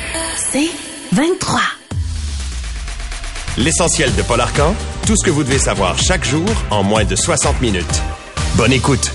C'est 23. L'essentiel de Paul Arcan, tout ce que vous devez savoir chaque jour en moins de 60 minutes. Bonne écoute.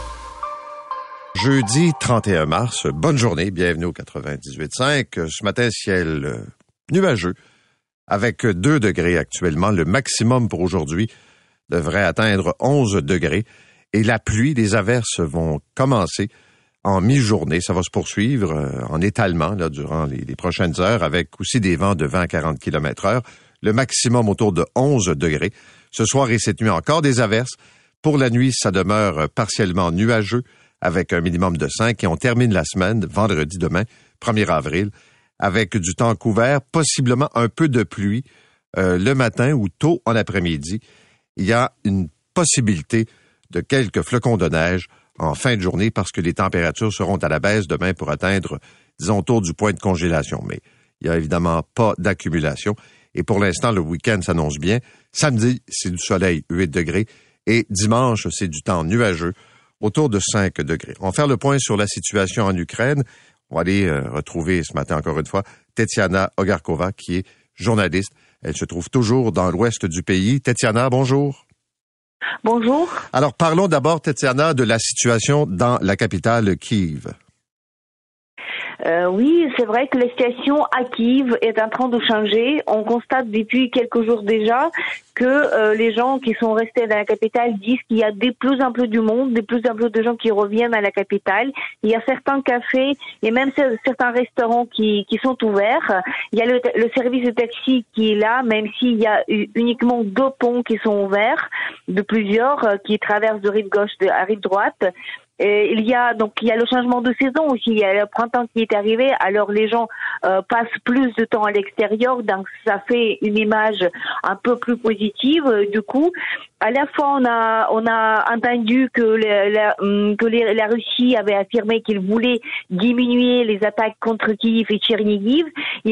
Jeudi 31 mars, bonne journée, bienvenue au 98.5. Ce matin, ciel nuageux, avec 2 degrés actuellement. Le maximum pour aujourd'hui devrait atteindre 11 degrés. Et la pluie, les averses vont commencer en mi-journée. Ça va se poursuivre en étalement là, durant les prochaines heures, avec aussi des vents de 20 à 40 km/h. Le maximum autour de 11 degrés. Ce soir et cette nuit, encore des averses. Pour la nuit, ça demeure partiellement nuageux, avec un minimum de 5. Et on termine la semaine, vendredi demain, 1er avril, avec du temps couvert, possiblement un peu de pluie le matin ou tôt en après-midi. Il y a une possibilité de quelques flocons de neige en fin de journée parce que les températures seront à la baisse demain pour atteindre, disons, autour du point de congélation. Mais il n'y a évidemment pas d'accumulation. Et pour l'instant, le week-end s'annonce bien. Samedi, c'est du soleil, 8 degrés. Et dimanche, c'est du temps nuageux, autour de 5 degrés. On va faire le point sur la situation en Ukraine. On va aller retrouver ce matin, encore une fois, Tetiana Ogarkova, qui est journaliste. Elle se trouve toujours dans l'ouest du pays. Tetiana, bonjour. Bonjour. Alors, parlons d'abord, Tetiana, de la situation dans la capitale Kiev. Oui, c'est vrai que la situation à Kiev est en train de changer. On constate depuis quelques jours déjà que les gens qui sont restés dans la capitale disent qu'il y a de plus en plus du monde, de plus en plus de gens qui reviennent à la capitale. Il y a certains cafés et même certains restaurants qui sont ouverts. Il y a le service de taxi qui est là, même s'il y a uniquement 2 ponts qui sont ouverts, de plusieurs qui traversent de rive gauche à rive droite. Et il y a le changement de saison aussi, il y a le printemps qui est arrivé, alors les gens passent plus de temps à l'extérieur, donc ça fait une image un peu plus positive. Du coup, à la fois on a entendu que la Russie avait affirmé qu'il voulait diminuer les attaques contre Kiev et Tchernihiv, et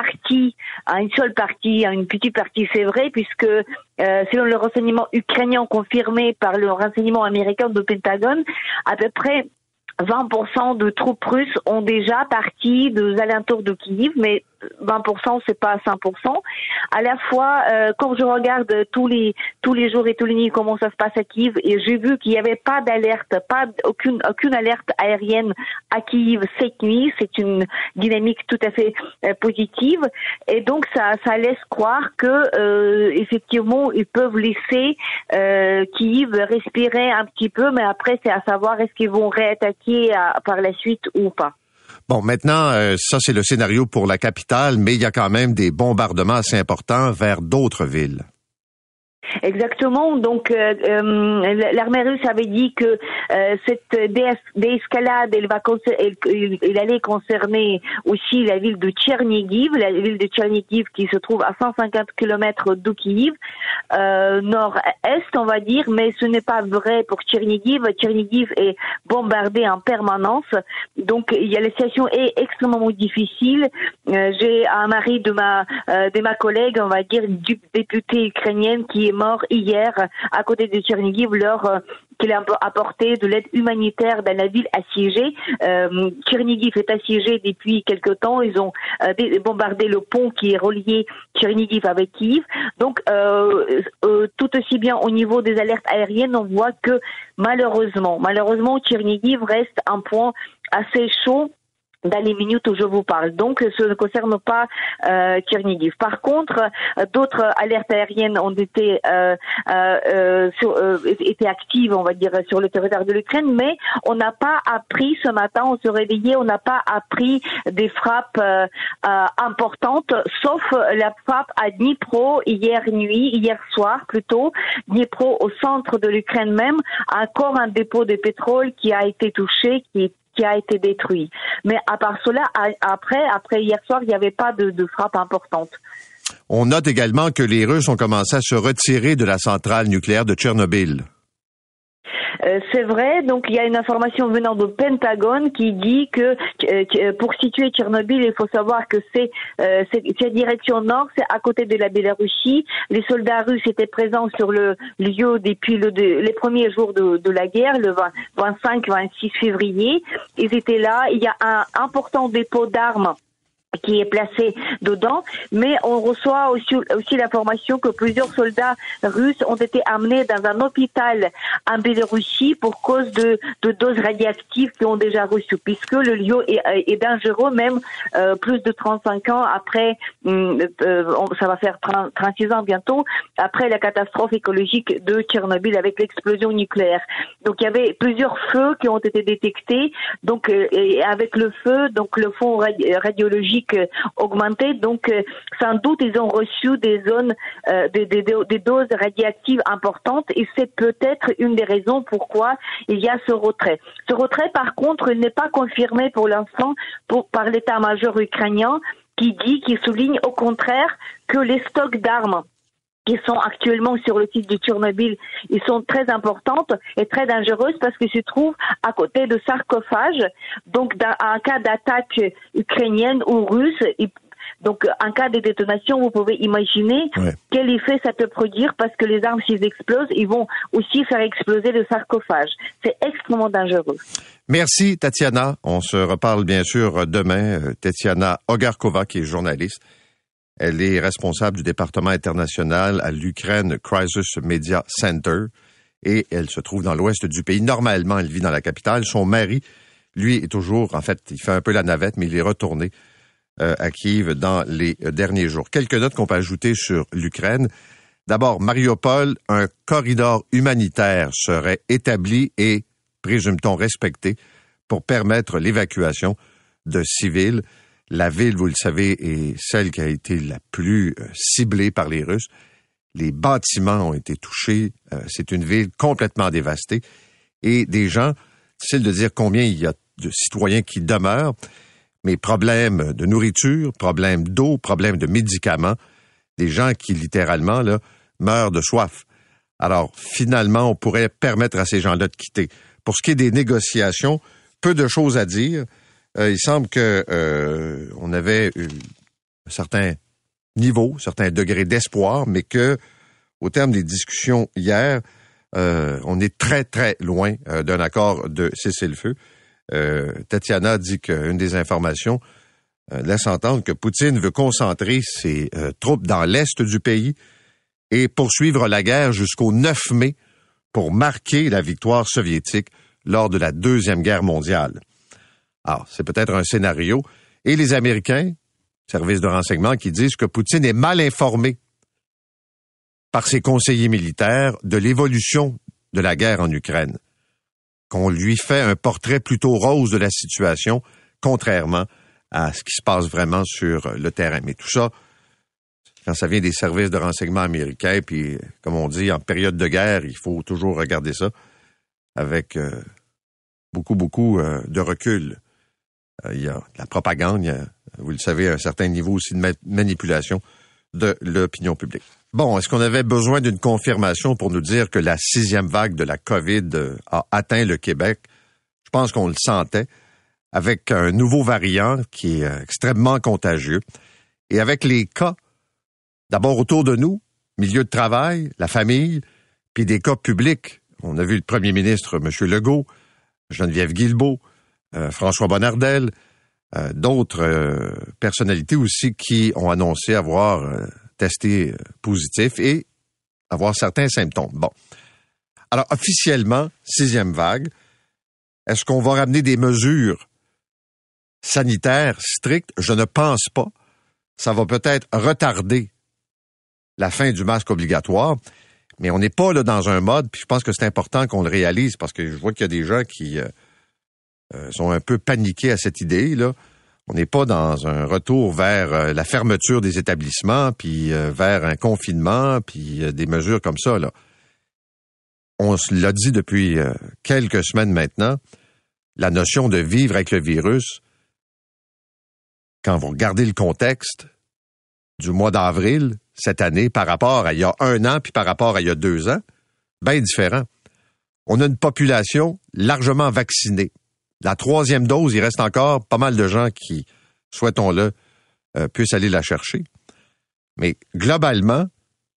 une petite partie c'est vrai, puisque selon le renseignement ukrainien confirmé par le renseignement américain de Pentagone, à peu près 20% de troupes russes ont déjà parti des alentours de Kiev, mais 20% c'est pas 100%. À la fois, quand je regarde tous les jours et tous les nuits comment ça se passe à Kiev, et j'ai vu qu'il n'y avait pas d'alerte, aucune alerte aérienne à Kiev cette nuit. C'est une dynamique tout à fait positive, et donc ça laisse croire que effectivement ils peuvent laisser Kiev respirer un petit peu, mais après c'est à savoir est-ce qu'ils vont réattaquer par la suite ou pas. Bon, maintenant, ça, c'est le scénario pour la capitale, mais il y a quand même des bombardements assez importants vers d'autres villes. Exactement. Donc, l'armée russe avait dit que cette déescalade, elle allait concerner aussi la ville de Tchernihiv, qui se trouve à 150 km de Kiev, nord-est, on va dire, mais ce n'est pas vrai pour Tchernihiv. Tchernihiv est bombardée en permanence. Donc, la situation est extrêmement difficile. J'ai un mari de ma collègue, on va dire, députée ukrainienne, qui est mort hier à côté de Tchernihiv qu'il a apporté de l'aide humanitaire dans la ville assiégée. Tchernihiv est assiégée depuis quelque temps. Ils ont bombardé le pont qui est relié Tchernihiv avec Kiev. Donc, tout aussi bien au niveau des alertes aériennes, on voit que malheureusement, Tchernihiv reste un point assez chaud dans les minutes où je vous parle. Donc, ce ne concerne pas Tchernihiv. Par contre, d'autres alertes aériennes ont été actives, on va dire, sur le territoire de l'Ukraine, mais on n'a pas appris ce matin, on se réveillait, on n'a pas appris des frappes importantes, sauf la frappe à Dnipro hier soir plutôt. Dnipro, au centre de l'Ukraine même, encore un dépôt de pétrole qui a été touché, qui a été détruit. Mais à part cela, après hier soir, il n'y avait pas de frappe importante. On note également que les Russes ont commencé à se retirer de la centrale nucléaire de Tchernobyl. C'est vrai, donc il y a une information venant du Pentagone qui dit que pour situer Tchernobyl, il faut savoir que c'est direction nord, c'est à côté de la Biélorussie. Les soldats russes étaient présents sur le lieu depuis les premiers jours de la guerre, le 25-26 février. Ils étaient là. Il y a un important dépôt d'armes qui est placé dedans, mais on reçoit aussi l'information que plusieurs soldats russes ont été amenés dans un hôpital en Biélorussie pour cause de doses radioactives qu'ils ont déjà reçues, puisque le lieu est dangereux, même plus de 35 ans après, ça va faire 36 ans bientôt, après la catastrophe écologique de Tchernobyl avec l'explosion nucléaire. Donc il y avait plusieurs feux qui ont été détectés, donc et avec le feu, donc le fond radiologique augmenté, donc sans doute ils ont reçu des zones, des doses radioactives importantes, et c'est peut-être une des raisons pourquoi il y a ce retrait. Ce retrait, par contre, n'est pas confirmé pour l'instant par l'état-major ukrainien, qui souligne au contraire que les stocks d'armes qui sont actuellement sur le site de Tchernobyl, ils sont très importantes et très dangereuses parce qu'ils se trouvent à côté de sarcophages. Donc, en cas d'attaque ukrainienne ou russe, donc en cas de détonation, vous pouvez imaginer quel effet ça peut produire, parce que les armes, s'ils explosent, ils vont aussi faire exploser le sarcophage. C'est extrêmement dangereux. Merci, Tatiana. On se reparle bien sûr demain. Tatiana Ogarkova, qui est journaliste. Elle est responsable du département international à l'Ukraine Crisis Media Center et elle se trouve dans l'ouest du pays. Normalement, elle vit dans la capitale. Son mari, lui, est toujours, en fait, il fait un peu la navette, mais il est retourné à Kiev dans les derniers jours. Quelques notes qu'on peut ajouter sur l'Ukraine. D'abord, Mariupol, un corridor humanitaire serait établi et, présume-t-on, respecté pour permettre l'évacuation de civils. La ville, vous le savez, est celle qui a été la plus ciblée par les Russes. Les bâtiments ont été touchés. C'est une ville complètement dévastée. Et des gens, difficile de dire combien il y a de citoyens qui demeurent, mais problèmes de nourriture, problèmes d'eau, problèmes de médicaments, des gens qui littéralement là meurent de soif. Alors, finalement, on pourrait permettre à ces gens-là de quitter. Pour ce qui est des négociations, peu de choses à dire. Il semble que on avait un certain niveau, un certain degré d'espoir, mais que au terme des discussions hier, on est très, très loin d'un accord de cessez-le-feu. Tatiana dit qu'une des informations laisse entendre que Poutine veut concentrer ses troupes dans l'est du pays et poursuivre la guerre jusqu'au 9 mai pour marquer la victoire soviétique lors de la Deuxième Guerre mondiale. Alors, c'est peut-être un scénario. Et les Américains, services de renseignement, qui disent que Poutine est mal informé par ses conseillers militaires de l'évolution de la guerre en Ukraine. Qu'on lui fait un portrait plutôt rose de la situation, contrairement à ce qui se passe vraiment sur le terrain. Mais tout ça, quand ça vient des services de renseignement américains, puis, comme on dit, en période de guerre, il faut toujours regarder ça avec beaucoup de recul. Il y a de la propagande, il y a, vous le savez, un certain niveau aussi de manipulation de l'opinion publique. Bon, est-ce qu'on avait besoin d'une confirmation pour nous dire que la 6e vague de la COVID a atteint le Québec? Je pense qu'on le sentait, avec un nouveau variant qui est extrêmement contagieux. Et avec les cas, d'abord autour de nous, milieu de travail, la famille, puis des cas publics. On a vu le premier ministre, M. Legault, Geneviève Guilbeault, François Bonnardel, d'autres personnalités aussi qui ont annoncé avoir testé positif et avoir certains symptômes. Bon. Alors, officiellement, 6e vague, est-ce qu'on va ramener des mesures sanitaires strictes? Je ne pense pas. Ça va peut-être retarder la fin du masque obligatoire, mais on n'est pas là dans un mode, puis je pense que c'est important qu'on le réalise, parce que je vois qu'il y a des gens qui sont un peu paniqués à cette idée, là. On n'est pas dans un retour vers la fermeture des établissements, puis vers un confinement, puis des mesures comme ça, là. On se l'a dit depuis quelques semaines maintenant, la notion de vivre avec le virus, quand vous regardez le contexte du mois d'avril cette année par rapport à il y a 1 an puis par rapport à il y a 2 ans, bien différent. On a une population largement vaccinée. La 3e dose, il reste encore pas mal de gens qui, souhaitons-le, puissent aller la chercher. Mais globalement,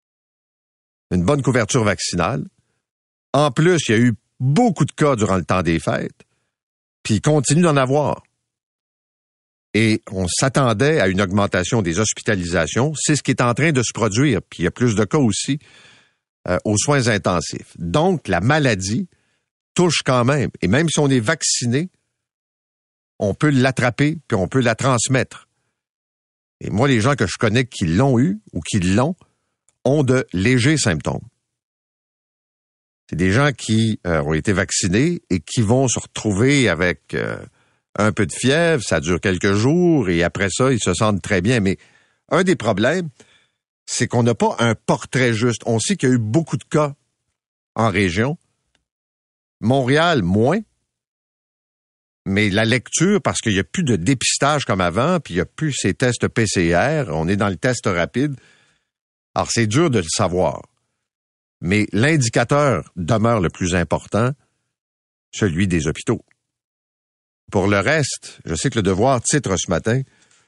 une bonne couverture vaccinale. En plus, il y a eu beaucoup de cas durant le temps des fêtes, puis il continue d'en avoir. Et on s'attendait à une augmentation des hospitalisations. C'est ce qui est en train de se produire. Puis il y a plus de cas aussi aux soins intensifs. Donc, la maladie touche quand même. Et même si on est vacciné, on peut l'attraper puis on peut la transmettre. Et moi, les gens que je connais qui l'ont eu ou qui l'ont ont de légers symptômes. C'est des gens qui ont été vaccinés et qui vont se retrouver avec un peu de fièvre, ça dure quelques jours et après ça, ils se sentent très bien. Mais un des problèmes, c'est qu'on n'a pas un portrait juste. On sait qu'il y a eu beaucoup de cas en région. Montréal, moins. Mais la lecture, parce qu'il n'y a plus de dépistage comme avant, puis il n'y a plus ces tests PCR, on est dans le test rapide. Alors, c'est dur de le savoir. Mais l'indicateur demeure le plus important, celui des hôpitaux. Pour le reste, je sais que le Devoir titre ce matin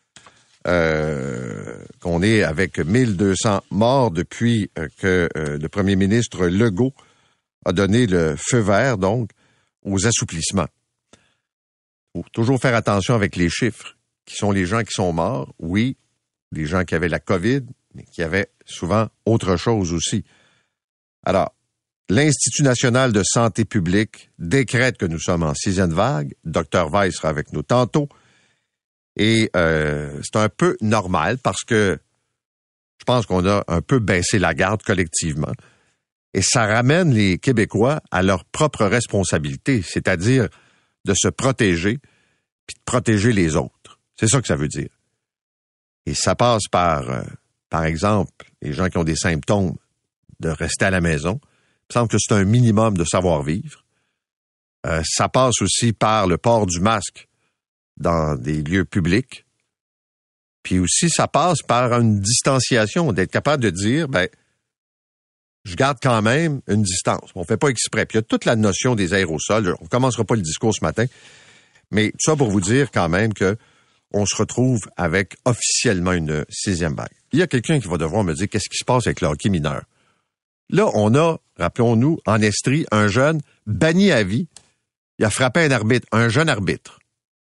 qu'on est avec 1200 morts depuis que le premier ministre Legault a donné le feu vert, donc, aux assouplissements. Il faut toujours faire attention avec les chiffres. Qui sont les gens qui sont morts? Oui, des gens qui avaient la COVID, mais qui avaient souvent autre chose aussi. Alors, l'Institut national de santé publique décrète que nous sommes en 6e vague. Dr Weiss sera avec nous tantôt. Et c'est un peu normal parce que je pense qu'on a un peu baissé la garde collectivement. Et ça ramène les Québécois à leur propre responsabilité, c'est-à-dire de se protéger puis de protéger les autres. C'est ça que ça veut dire. Et ça passe par exemple, les gens qui ont des symptômes, de rester à la maison. Il me semble que c'est un minimum de savoir-vivre. Ça passe aussi par le port du masque dans des lieux publics. Puis aussi, ça passe par une distanciation, d'être capable de dire, je garde quand même une distance. On ne fait pas exprès. Puis il y a toute la notion des aérosols. On ne commencera pas le discours ce matin. Mais tout ça pour vous dire quand même que on se retrouve avec officiellement une 6e vague. Il y a quelqu'un qui va devoir me dire qu'est-ce qui se passe avec le hockey mineur. Là, on a, rappelons-nous, en Estrie, un jeune banni à vie. Il a frappé un jeune arbitre.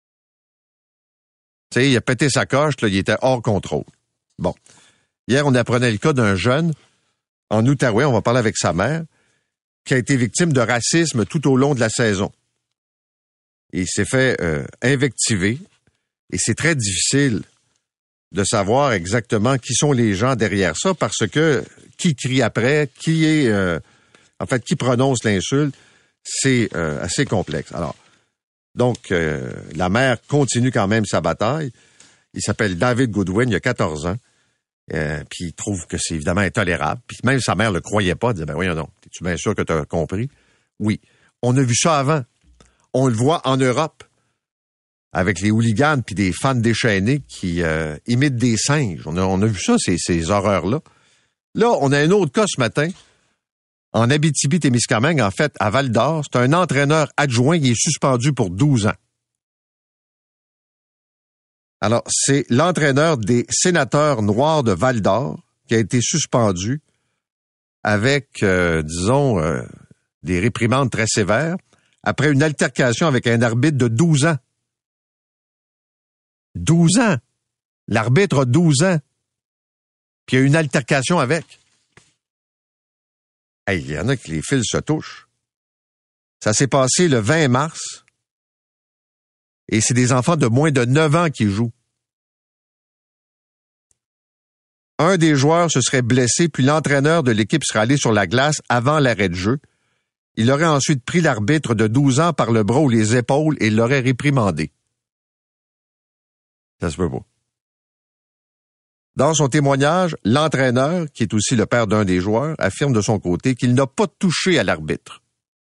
Tu sais, il a pété sa coche, là, il était hors contrôle. Bon. Hier, on apprenait le cas d'un jeune en Outaouais, on va parler avec sa mère, qui a été victime de racisme tout au long de la saison. Il s'est fait invectiver et c'est très difficile de savoir exactement qui sont les gens derrière ça parce que qui crie après, qui prononce l'insulte, c'est assez complexe. Alors, donc, la mère continue quand même sa bataille. Il s'appelle David Goodwin, il a 14 ans. Puis il trouve que c'est évidemment intolérable. Puis même sa mère le croyait pas, elle disait, voyons donc, es-tu bien sûr que tu as compris? Oui. On a vu ça avant. On le voit en Europe, avec les hooligans puis des fans déchaînés qui imitent des singes. On a vu ça, ces horreurs-là. Là, on a un autre cas ce matin, en Abitibi-Témiscamingue, en fait, à Val-d'Or. C'est un entraîneur adjoint qui est suspendu pour 12 ans. Alors, c'est l'entraîneur des sénateurs noirs de Val-d'Or qui a été suspendu avec, des réprimandes très sévères après une altercation avec un arbitre de 12 ans. 12 ans! L'arbitre a 12 ans. Puis il y a eu une altercation avec. Hey, il y en a qui les fils se touchent. Ça s'est passé le 20 mars. Et c'est des enfants de moins de 9 ans qui jouent. Un des joueurs se serait blessé, puis l'entraîneur de l'équipe serait allé sur la glace avant l'arrêt de jeu. Il aurait ensuite pris l'arbitre de 12 ans par le bras ou les épaules et l'aurait réprimandé. Ça se peut pas. Dans son témoignage, l'entraîneur, qui est aussi le père d'un des joueurs, affirme de son côté qu'il n'a pas touché à l'arbitre.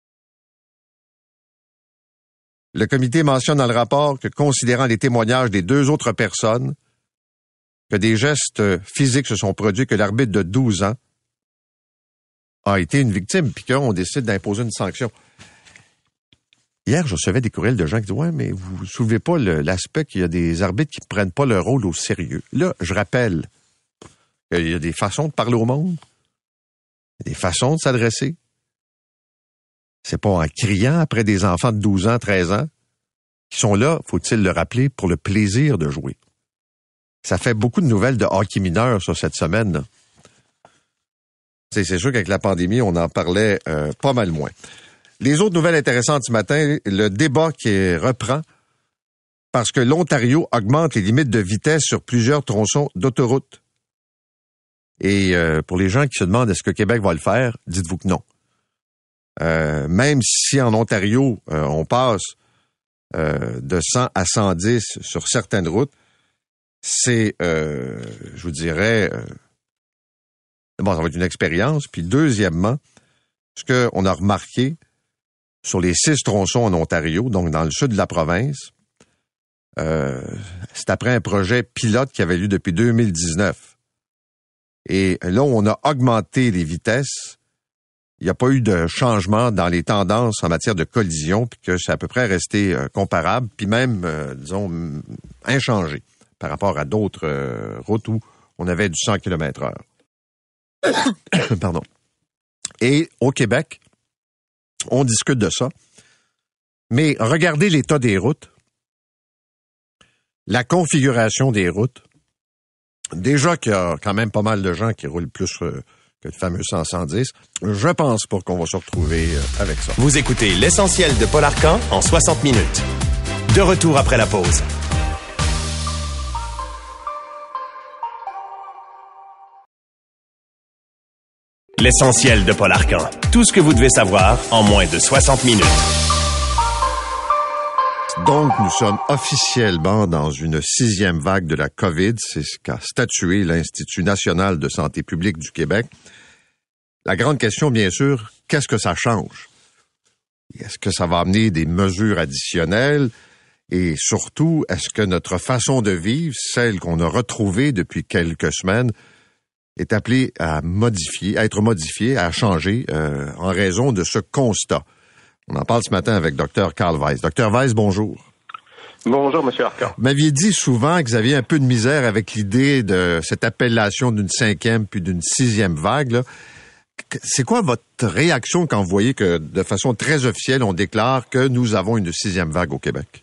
Le comité mentionne dans le rapport que, considérant les témoignages des 2 autres personnes, que des gestes physiques se sont produits, que l'arbitre de 12 ans a été une victime, puis qu'on décide d'imposer une sanction. Hier, je recevais des courriels de gens qui disent « Ouais, mais vous ne soulevez pas l'aspect qu'il y a des arbitres qui ne prennent pas leur rôle au sérieux. » Là, je rappelle qu'il y a des façons de parler au monde, des façons de s'adresser. C'est pas en criant après des enfants de 12 ans, 13 ans. qui sont là, faut-il le rappeler, pour le plaisir de jouer. Ça fait beaucoup de nouvelles de hockey mineur sur cette semaine, là. C'est sûr qu'avec la pandémie, on en parlait pas mal moins. Les autres nouvelles intéressantes ce matin, le débat qui reprend parce que l'Ontario augmente les limites de vitesse sur plusieurs tronçons d'autoroute. Et pour les gens qui se demandent est-ce que Québec va le faire, dites-vous que non. Même si en Ontario, on passe de 100 à 110 sur certaines routes, c'est, je vous dirais, bon, ça va être une expérience. Puis deuxièmement, ce qu'on a remarqué sur les 6 tronçons en Ontario, donc dans le sud de la province, c'est après un projet pilote qui avait lieu depuis 2019. Et là, on a augmenté les vitesses. Il n'y a pas eu de changement dans les tendances en matière de collision, puis que c'est à peu près resté comparable, puis même, disons, inchangé par rapport à d'autres routes où on avait du 100 km/h. Pardon. Et au Québec, on discute de ça. Mais regardez l'état des routes, la configuration des routes. Déjà qu'il y a quand même pas mal de gens qui roulent plus que le fameux 110. Je pense pas qu'on va se retrouver avec ça. Vous écoutez l'essentiel de Paul Arcan en 60 minutes. De retour après la pause. L'essentiel de Paul Arcan. Tout ce que vous devez savoir en moins de 60 minutes. Donc, nous sommes officiellement dans une 6e vague de la COVID. C'est ce qu'a statué l'Institut national de santé publique du Québec. La grande question, bien sûr, qu'est-ce que ça change? Est-ce que ça va amener des mesures additionnelles? Et surtout, est-ce que notre façon de vivre, celle qu'on a retrouvée depuis quelques semaines, est appelée à être modifiée, à changer en raison de ce constat? On en parle ce matin avec Dr. Carl Weiss. Dr. Weiss, bonjour. Bonjour, M. Arcan. Vous m'aviez dit souvent que vous aviez un peu de misère avec l'idée de cette appellation d'une 5e puis d'une 6e vague, là. C'est quoi votre réaction quand vous voyez que, de façon très officielle, on déclare que nous avons une 6e vague au Québec?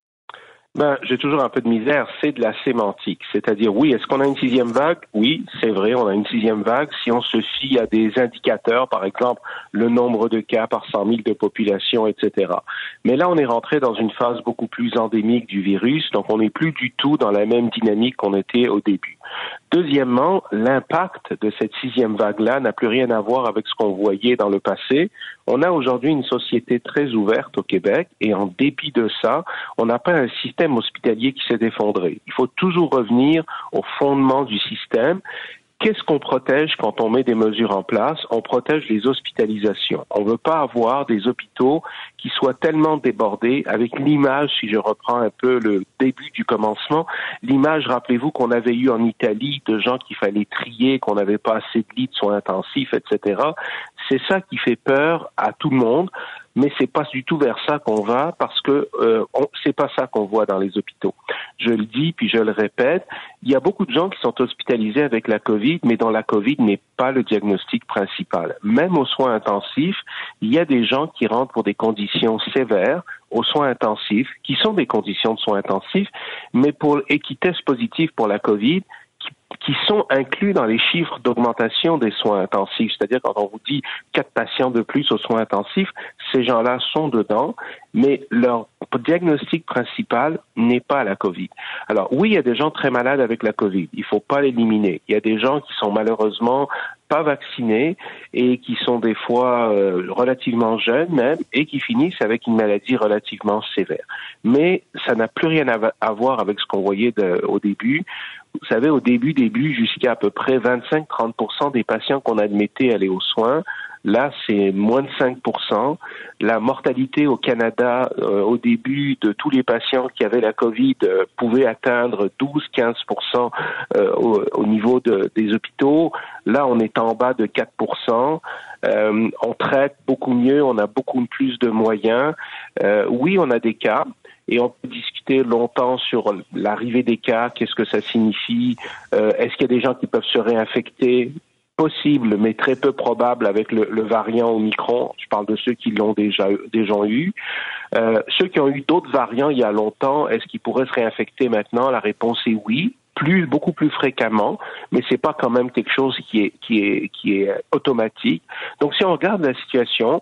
J'ai toujours un peu de misère, c'est de la sémantique. C'est-à-dire, oui, est-ce qu'on a une 6e vague? Oui, c'est vrai, on a une 6e vague. Si on se fie à des indicateurs, par exemple, le nombre de cas par 100 000 de population, etc. Mais là, on est rentré dans une phase beaucoup plus endémique du virus, donc on n'est plus du tout dans la même dynamique qu'on était au début. Deuxièmement, l'impact de cette 6e vague-là n'a plus rien à voir avec ce qu'on voyait dans le passé. On a aujourd'hui une société très ouverte au Québec et en dépit de ça, on n'a pas un système hospitalier qui s'est effondré. Il faut toujours revenir au fondement du système. Qu'est-ce qu'on protège quand on met des mesures en place? On protège les hospitalisations. On ne veut pas avoir des hôpitaux qui soient tellement débordés avec l'image, si je reprends un peu le début du commencement, l'image, rappelez-vous, qu'on avait eu en Italie de gens qu'il fallait trier, qu'on n'avait pas assez de lits de soins intensifs, etc. C'est ça qui fait peur à tout le monde. Mais c'est pas du tout vers ça qu'on va parce que c'est pas ça qu'on voit dans les hôpitaux. Je le dis puis je le répète, il y a beaucoup de gens qui sont hospitalisés avec la COVID, mais dont la COVID n'est pas le diagnostic principal. Même aux soins intensifs, il y a des gens qui rentrent pour des conditions sévères aux soins intensifs, qui sont des conditions de soins intensifs, mais qui testent positifs pour la COVID, qui sont inclus dans les chiffres d'augmentation des soins intensifs. C'est-à-dire, quand on vous dit 4 patients de plus aux soins intensifs, ces gens-là sont dedans, mais leur diagnostic principal n'est pas la COVID. Alors, oui, il y a des gens très malades avec la COVID. Il faut pas l'éliminer. Il y a des gens qui sont malheureusement pas vaccinés et qui sont des fois relativement jeunes même et qui finissent avec une maladie relativement sévère. Mais ça n'a plus rien à voir avec ce qu'on voyait au début. Vous savez, au début, jusqu'à à peu près 25-30% des patients qu'on admettait allaient aux soins. Là, c'est moins de 5%. La mortalité au Canada, au début de tous les patients qui avaient la COVID, pouvait atteindre 12-15% au niveau des hôpitaux. Là, on est en bas de 4%. On traite beaucoup mieux, on a beaucoup plus de moyens. Oui, on a des cas. Et on peut discuter longtemps sur l'arrivée des cas, qu'est-ce que ça signifie, est-ce qu'il y a des gens qui peuvent se réinfecter? Possible, mais très peu probable avec le variant Omicron. Je parle de ceux qui l'ont déjà eu. Ceux qui ont eu d'autres variants il y a longtemps, est-ce qu'ils pourraient se réinfecter maintenant? La réponse est oui. Beaucoup plus fréquemment, mais c'est pas quand même quelque chose qui est automatique. Donc, si on regarde la situation,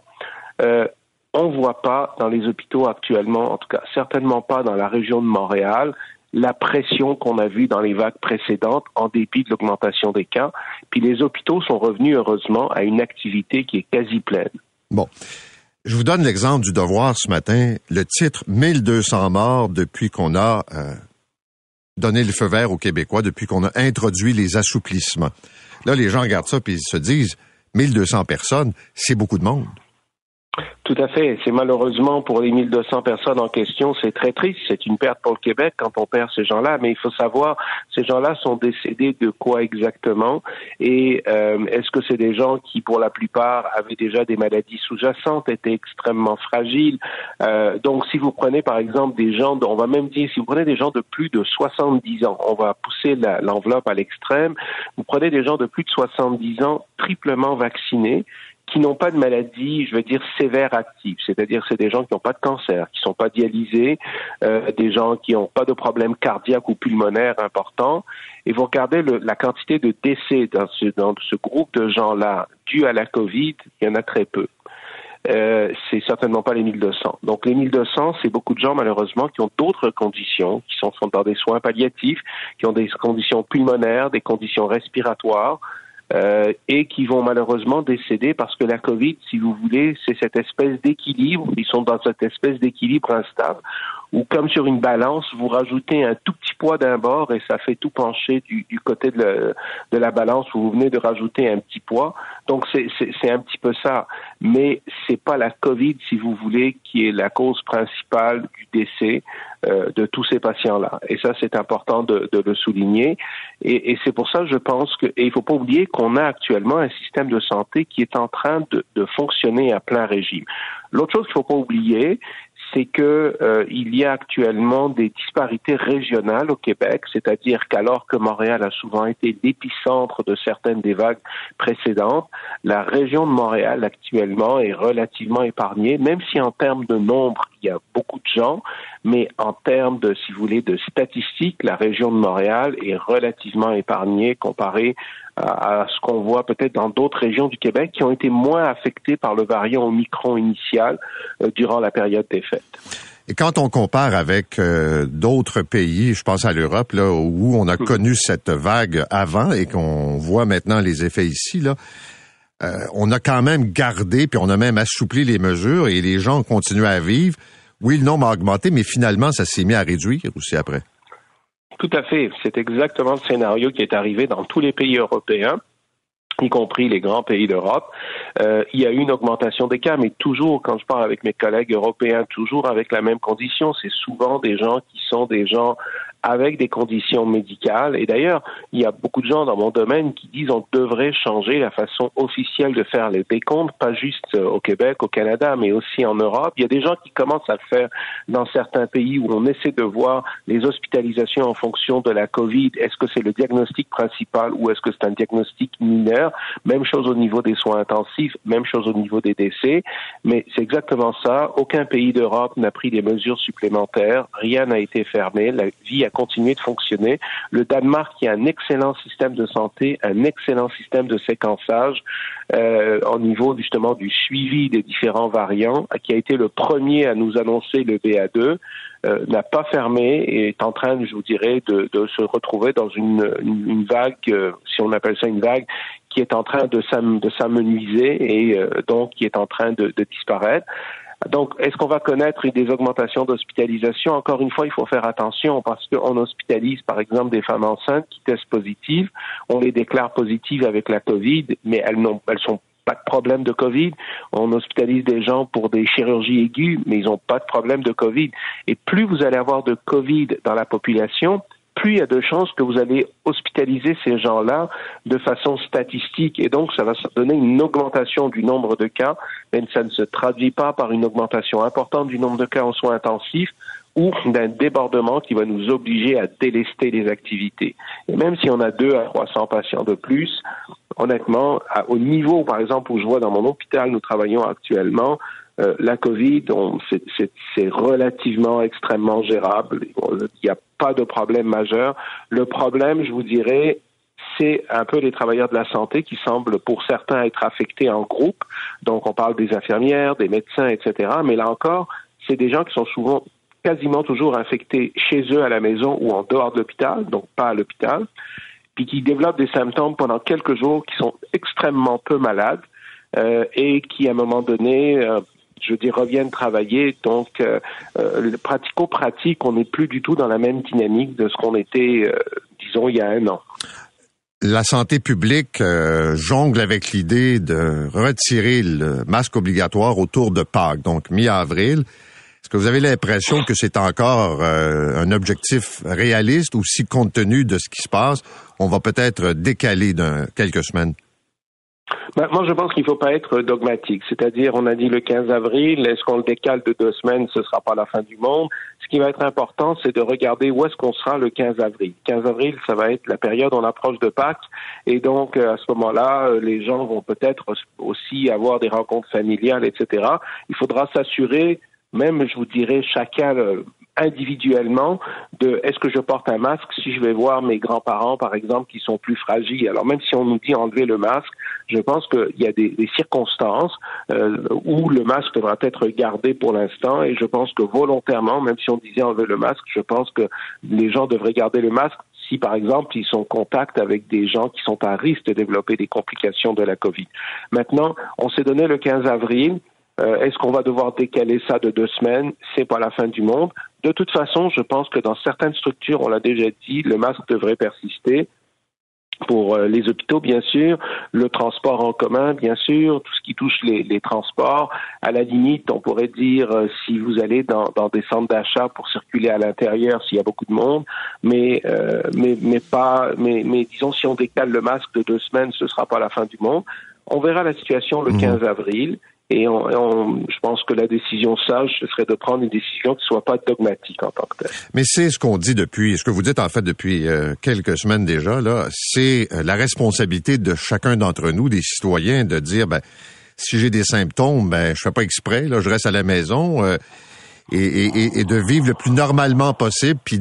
on voit pas dans les hôpitaux actuellement, en tout cas certainement pas dans la région de Montréal, la pression qu'on a vue dans les vagues précédentes en dépit de l'augmentation des cas. Puis les hôpitaux sont revenus heureusement à une activité qui est quasi pleine. Bon. Je vous donne l'exemple du Devoir ce matin. Le titre 1200 morts depuis qu'on a donné le feu vert aux Québécois, depuis qu'on a introduit les assouplissements. Là, les gens regardent ça et ils se disent 1200 personnes, c'est beaucoup de monde. Tout à fait. C'est malheureusement pour les 1200 personnes en question, c'est très triste. C'est une perte pour le Québec quand on perd ces gens-là. Mais il faut savoir, ces gens-là sont décédés de quoi exactement? Et est-ce que c'est des gens qui, pour la plupart, avaient déjà des maladies sous-jacentes, étaient extrêmement fragiles? Donc, si vous prenez par exemple des gens, on va même dire, si vous prenez des gens de plus de 70 ans, on va pousser l'enveloppe à l'extrême. Vous prenez des gens de plus de 70 ans triplement vaccinés, qui n'ont pas de maladie, je veux dire, sévère active. C'est-à-dire, c'est des gens qui n'ont pas de cancer, qui ne sont pas dialysés, des gens qui n'ont pas de problèmes cardiaques ou pulmonaires importants. Et vous regardez la quantité de décès dans ce groupe de gens-là dus à la COVID, il y en a très peu. C'est certainement pas les 1200. Donc, les 1200, c'est beaucoup de gens, malheureusement, qui ont d'autres conditions, qui sont dans des soins palliatifs, qui ont des conditions pulmonaires, des conditions respiratoires, et qui vont malheureusement décéder parce que la COVID, si vous voulez, c'est cette espèce d'équilibre, ils sont dans cette espèce d'équilibre instable, où comme sur une balance, vous rajoutez un tout petit poids d'un bord et ça fait tout pencher du côté de la balance où vous venez de rajouter un petit poids. Donc c'est un petit peu ça, mais c'est pas la COVID, si vous voulez, qui est la cause principale du décès de tous ces patients-là. Et ça, c'est important de le souligner. Et c'est pour ça, je pense que, et il faut pas oublier qu'on a actuellement un système de santé qui est en train de fonctionner à plein régime. L'autre chose qu'il faut pas oublier, c'est que il y a actuellement des disparités régionales au Québec, c'est-à-dire qu'alors que Montréal a souvent été l'épicentre de certaines des vagues précédentes, la région de Montréal actuellement est relativement épargnée, même si en termes de nombre, il y a beaucoup de gens, mais en termes de, si vous voulez, de statistiques, la région de Montréal est relativement épargnée comparée à ce qu'on voit peut-être dans d'autres régions du Québec qui ont été moins affectées par le variant Omicron initial durant la période des fêtes. Et quand on compare avec d'autres pays, je pense à l'Europe, là, où on a connu cette vague avant et qu'on voit maintenant les effets ici, là, on a quand même gardé, puis on a même assoupli les mesures et les gens ont continué à vivre. Oui, le nombre a augmenté, mais finalement, ça s'est mis à réduire aussi après. Tout à fait. C'est exactement le scénario qui est arrivé dans tous les pays européens, y compris les grands pays d'Europe. Il y a eu une augmentation des cas, mais toujours, quand je parle avec mes collègues européens, toujours avec la même condition. C'est souvent des gens qui sont des gens avec des conditions médicales. Et d'ailleurs, il y a beaucoup de gens dans mon domaine qui disent on devrait changer la façon officielle de faire les décomptes, pas juste au Québec, au Canada, mais aussi en Europe. Il y a des gens qui commencent à le faire dans certains pays où on essaie de voir les hospitalisations en fonction de la COVID. Est-ce que c'est le diagnostic principal ou est-ce que c'est un diagnostic mineur? Même chose au niveau des soins intensifs, même chose au niveau des décès. Mais c'est exactement ça. Aucun pays d'Europe n'a pris des mesures supplémentaires. Rien n'a été fermé. La vie a continué de fonctionner. Le Danemark, qui a un excellent système de santé, un excellent système de séquençage au niveau justement du suivi des différents variants, qui a été le premier à nous annoncer le BA2, n'a pas fermé et est en train, je vous dirais, de se retrouver dans une vague, si on appelle ça une vague, qui est en train de s'amenuiser et donc qui est en train de disparaître. Donc, est-ce qu'on va connaître des augmentations d'hospitalisation? Encore une fois, il faut faire attention parce qu'on hospitalise, par exemple, des femmes enceintes qui testent positives. On les déclare positives avec la COVID, mais elles sont pas de problème de COVID. On hospitalise des gens pour des chirurgies aiguës, mais ils n'ont pas de problème de COVID. Et plus vous allez avoir de COVID dans la population, plus il y a de chances que vous allez hospitaliser ces gens-là de façon statistique. Et donc, ça va donner une augmentation du nombre de cas, mais ça ne se traduit pas par une augmentation importante du nombre de cas en soins intensifs ou d'un débordement qui va nous obliger à délester les activités. Et même si on a 200 à 300 patients de plus, honnêtement, au niveau, par exemple, où je vois dans mon hôpital, nous travaillons actuellement, La COVID, c'est relativement extrêmement gérable. Il n'y a pas de problème majeur. Le problème, je vous dirais, c'est un peu les travailleurs de la santé qui semblent, pour certains, être affectés en groupe. Donc, on parle des infirmières, des médecins, etc. Mais là encore, c'est des gens qui sont souvent quasiment toujours infectés chez eux à la maison ou en dehors de l'hôpital, donc pas à l'hôpital, puis qui développent des symptômes pendant quelques jours, qui sont extrêmement peu malades et qui, à un moment donné, reviennent travailler. Donc, pratico-pratique, on n'est plus du tout dans la même dynamique de ce qu'on était, disons, il y a un an. La santé publique jongle avec l'idée de retirer le masque obligatoire autour de Pâques, donc mi-avril. Est-ce que vous avez l'impression que c'est encore un objectif réaliste ou si, compte tenu de ce qui se passe, on va peut-être décaler quelques semaines? Moi, je pense qu'il ne faut pas être dogmatique. C'est-à-dire, on a dit le 15 avril, est-ce qu'on le décale de 2 semaines? Ce ne sera pas la fin du monde. Ce qui va être important, c'est de regarder où est-ce qu'on sera le 15 avril. 15 avril, ça va être la période où on approche de Pâques. Et donc, à ce moment-là, les gens vont peut-être aussi avoir des rencontres familiales, etc. Il faudra s'assurer, même, je vous dirais, chacun individuellement, de est-ce que je porte un masque si je vais voir mes grands-parents, par exemple, qui sont plus fragiles. Alors, même si on nous dit enlever le masque, je pense qu'il y a des circonstances où le masque devra être gardé pour l'instant, et je pense que volontairement, même si on disait enlever le masque, je pense que les gens devraient garder le masque si, par exemple, ils sont en contact avec des gens qui sont à risque de développer des complications de la COVID. Maintenant, on s'est donné le 15 avril. Est-ce qu'on va devoir décaler ça de 2 semaines? C'est pas la fin du monde. De toute façon, je pense que dans certaines structures, on l'a déjà dit, le masque devrait persister. Pour les hôpitaux, bien sûr, le transport en commun, bien sûr, tout ce qui touche les transports. À la limite, on pourrait dire si vous allez dans des centres d'achat pour circuler à l'intérieur, s'il y a beaucoup de monde, mais disons, si on décale le masque de 2 semaines, ce sera pas la fin du monde. On verra la situation le 15 avril. Et je pense que la décision sage, ce serait de prendre une décision qui ne soit pas dogmatique en tant que telle. Mais c'est ce qu'on dit ce que vous dites en fait depuis quelques semaines déjà, là, c'est la responsabilité de chacun d'entre nous, des citoyens, de dire, si j'ai des symptômes, je fais pas exprès, là, je reste à la maison, et de vivre le plus normalement possible, puis